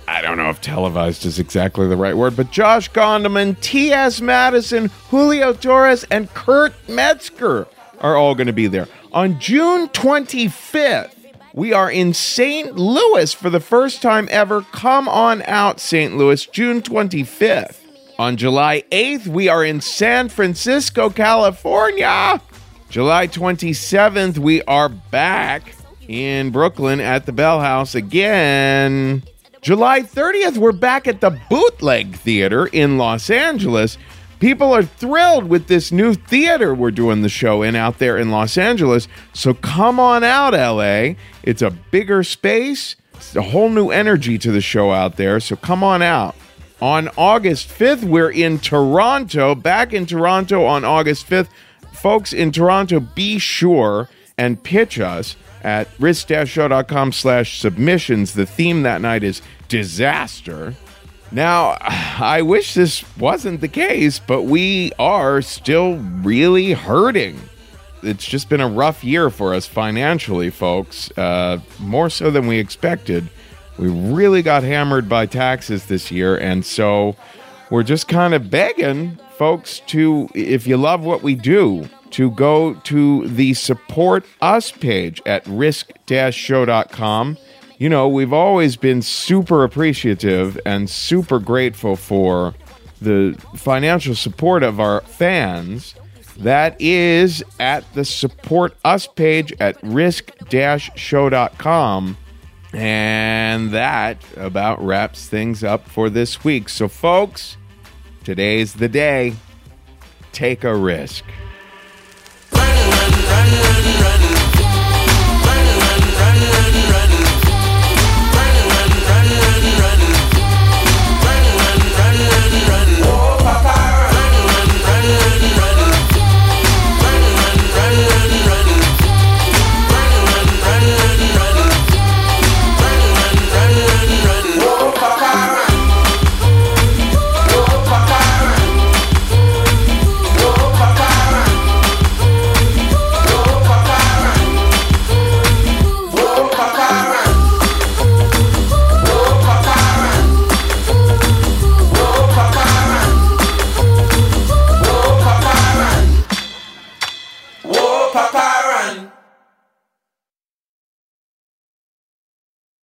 I don't know if televised is exactly the right word, but Josh Gondelman, T S. Madison, Julio Torres, and Kurt Metzger are all going to be there. On June twenty-fifth, we are in Saint Louis for the first time ever. Come on out, Saint Louis, June twenty-fifth. On July eighth, we are in San Francisco, California. July twenty-seventh, we are back in Brooklyn at the Bell House again. July thirtieth, we're back at the Bootleg Theater in Los Angeles. People are thrilled with this new theater we're doing the show in out there in Los Angeles. So come on out, L A. It's a bigger space. It's a whole new energy to the show out there. So come on out. On August fifth, we're in Toronto, back in Toronto on August fifth. Folks in Toronto, be sure and pitch us at risk-show.com slash submissions. The theme that night is disaster. Now, I wish this wasn't the case, but we are still really hurting. It's just been a rough year for us financially, folks, uh, more so than we expected. We really got hammered by taxes this year, and so we're just kind of begging folks to, if you love what we do, to go to the Support Us page at risk dash show dot com. You know, we've always been super appreciative and super grateful for the financial support of our fans. That is at the Support Us page at risk dash show dot com. And that about wraps things up for this week. So, folks, today's the day. Take a risk.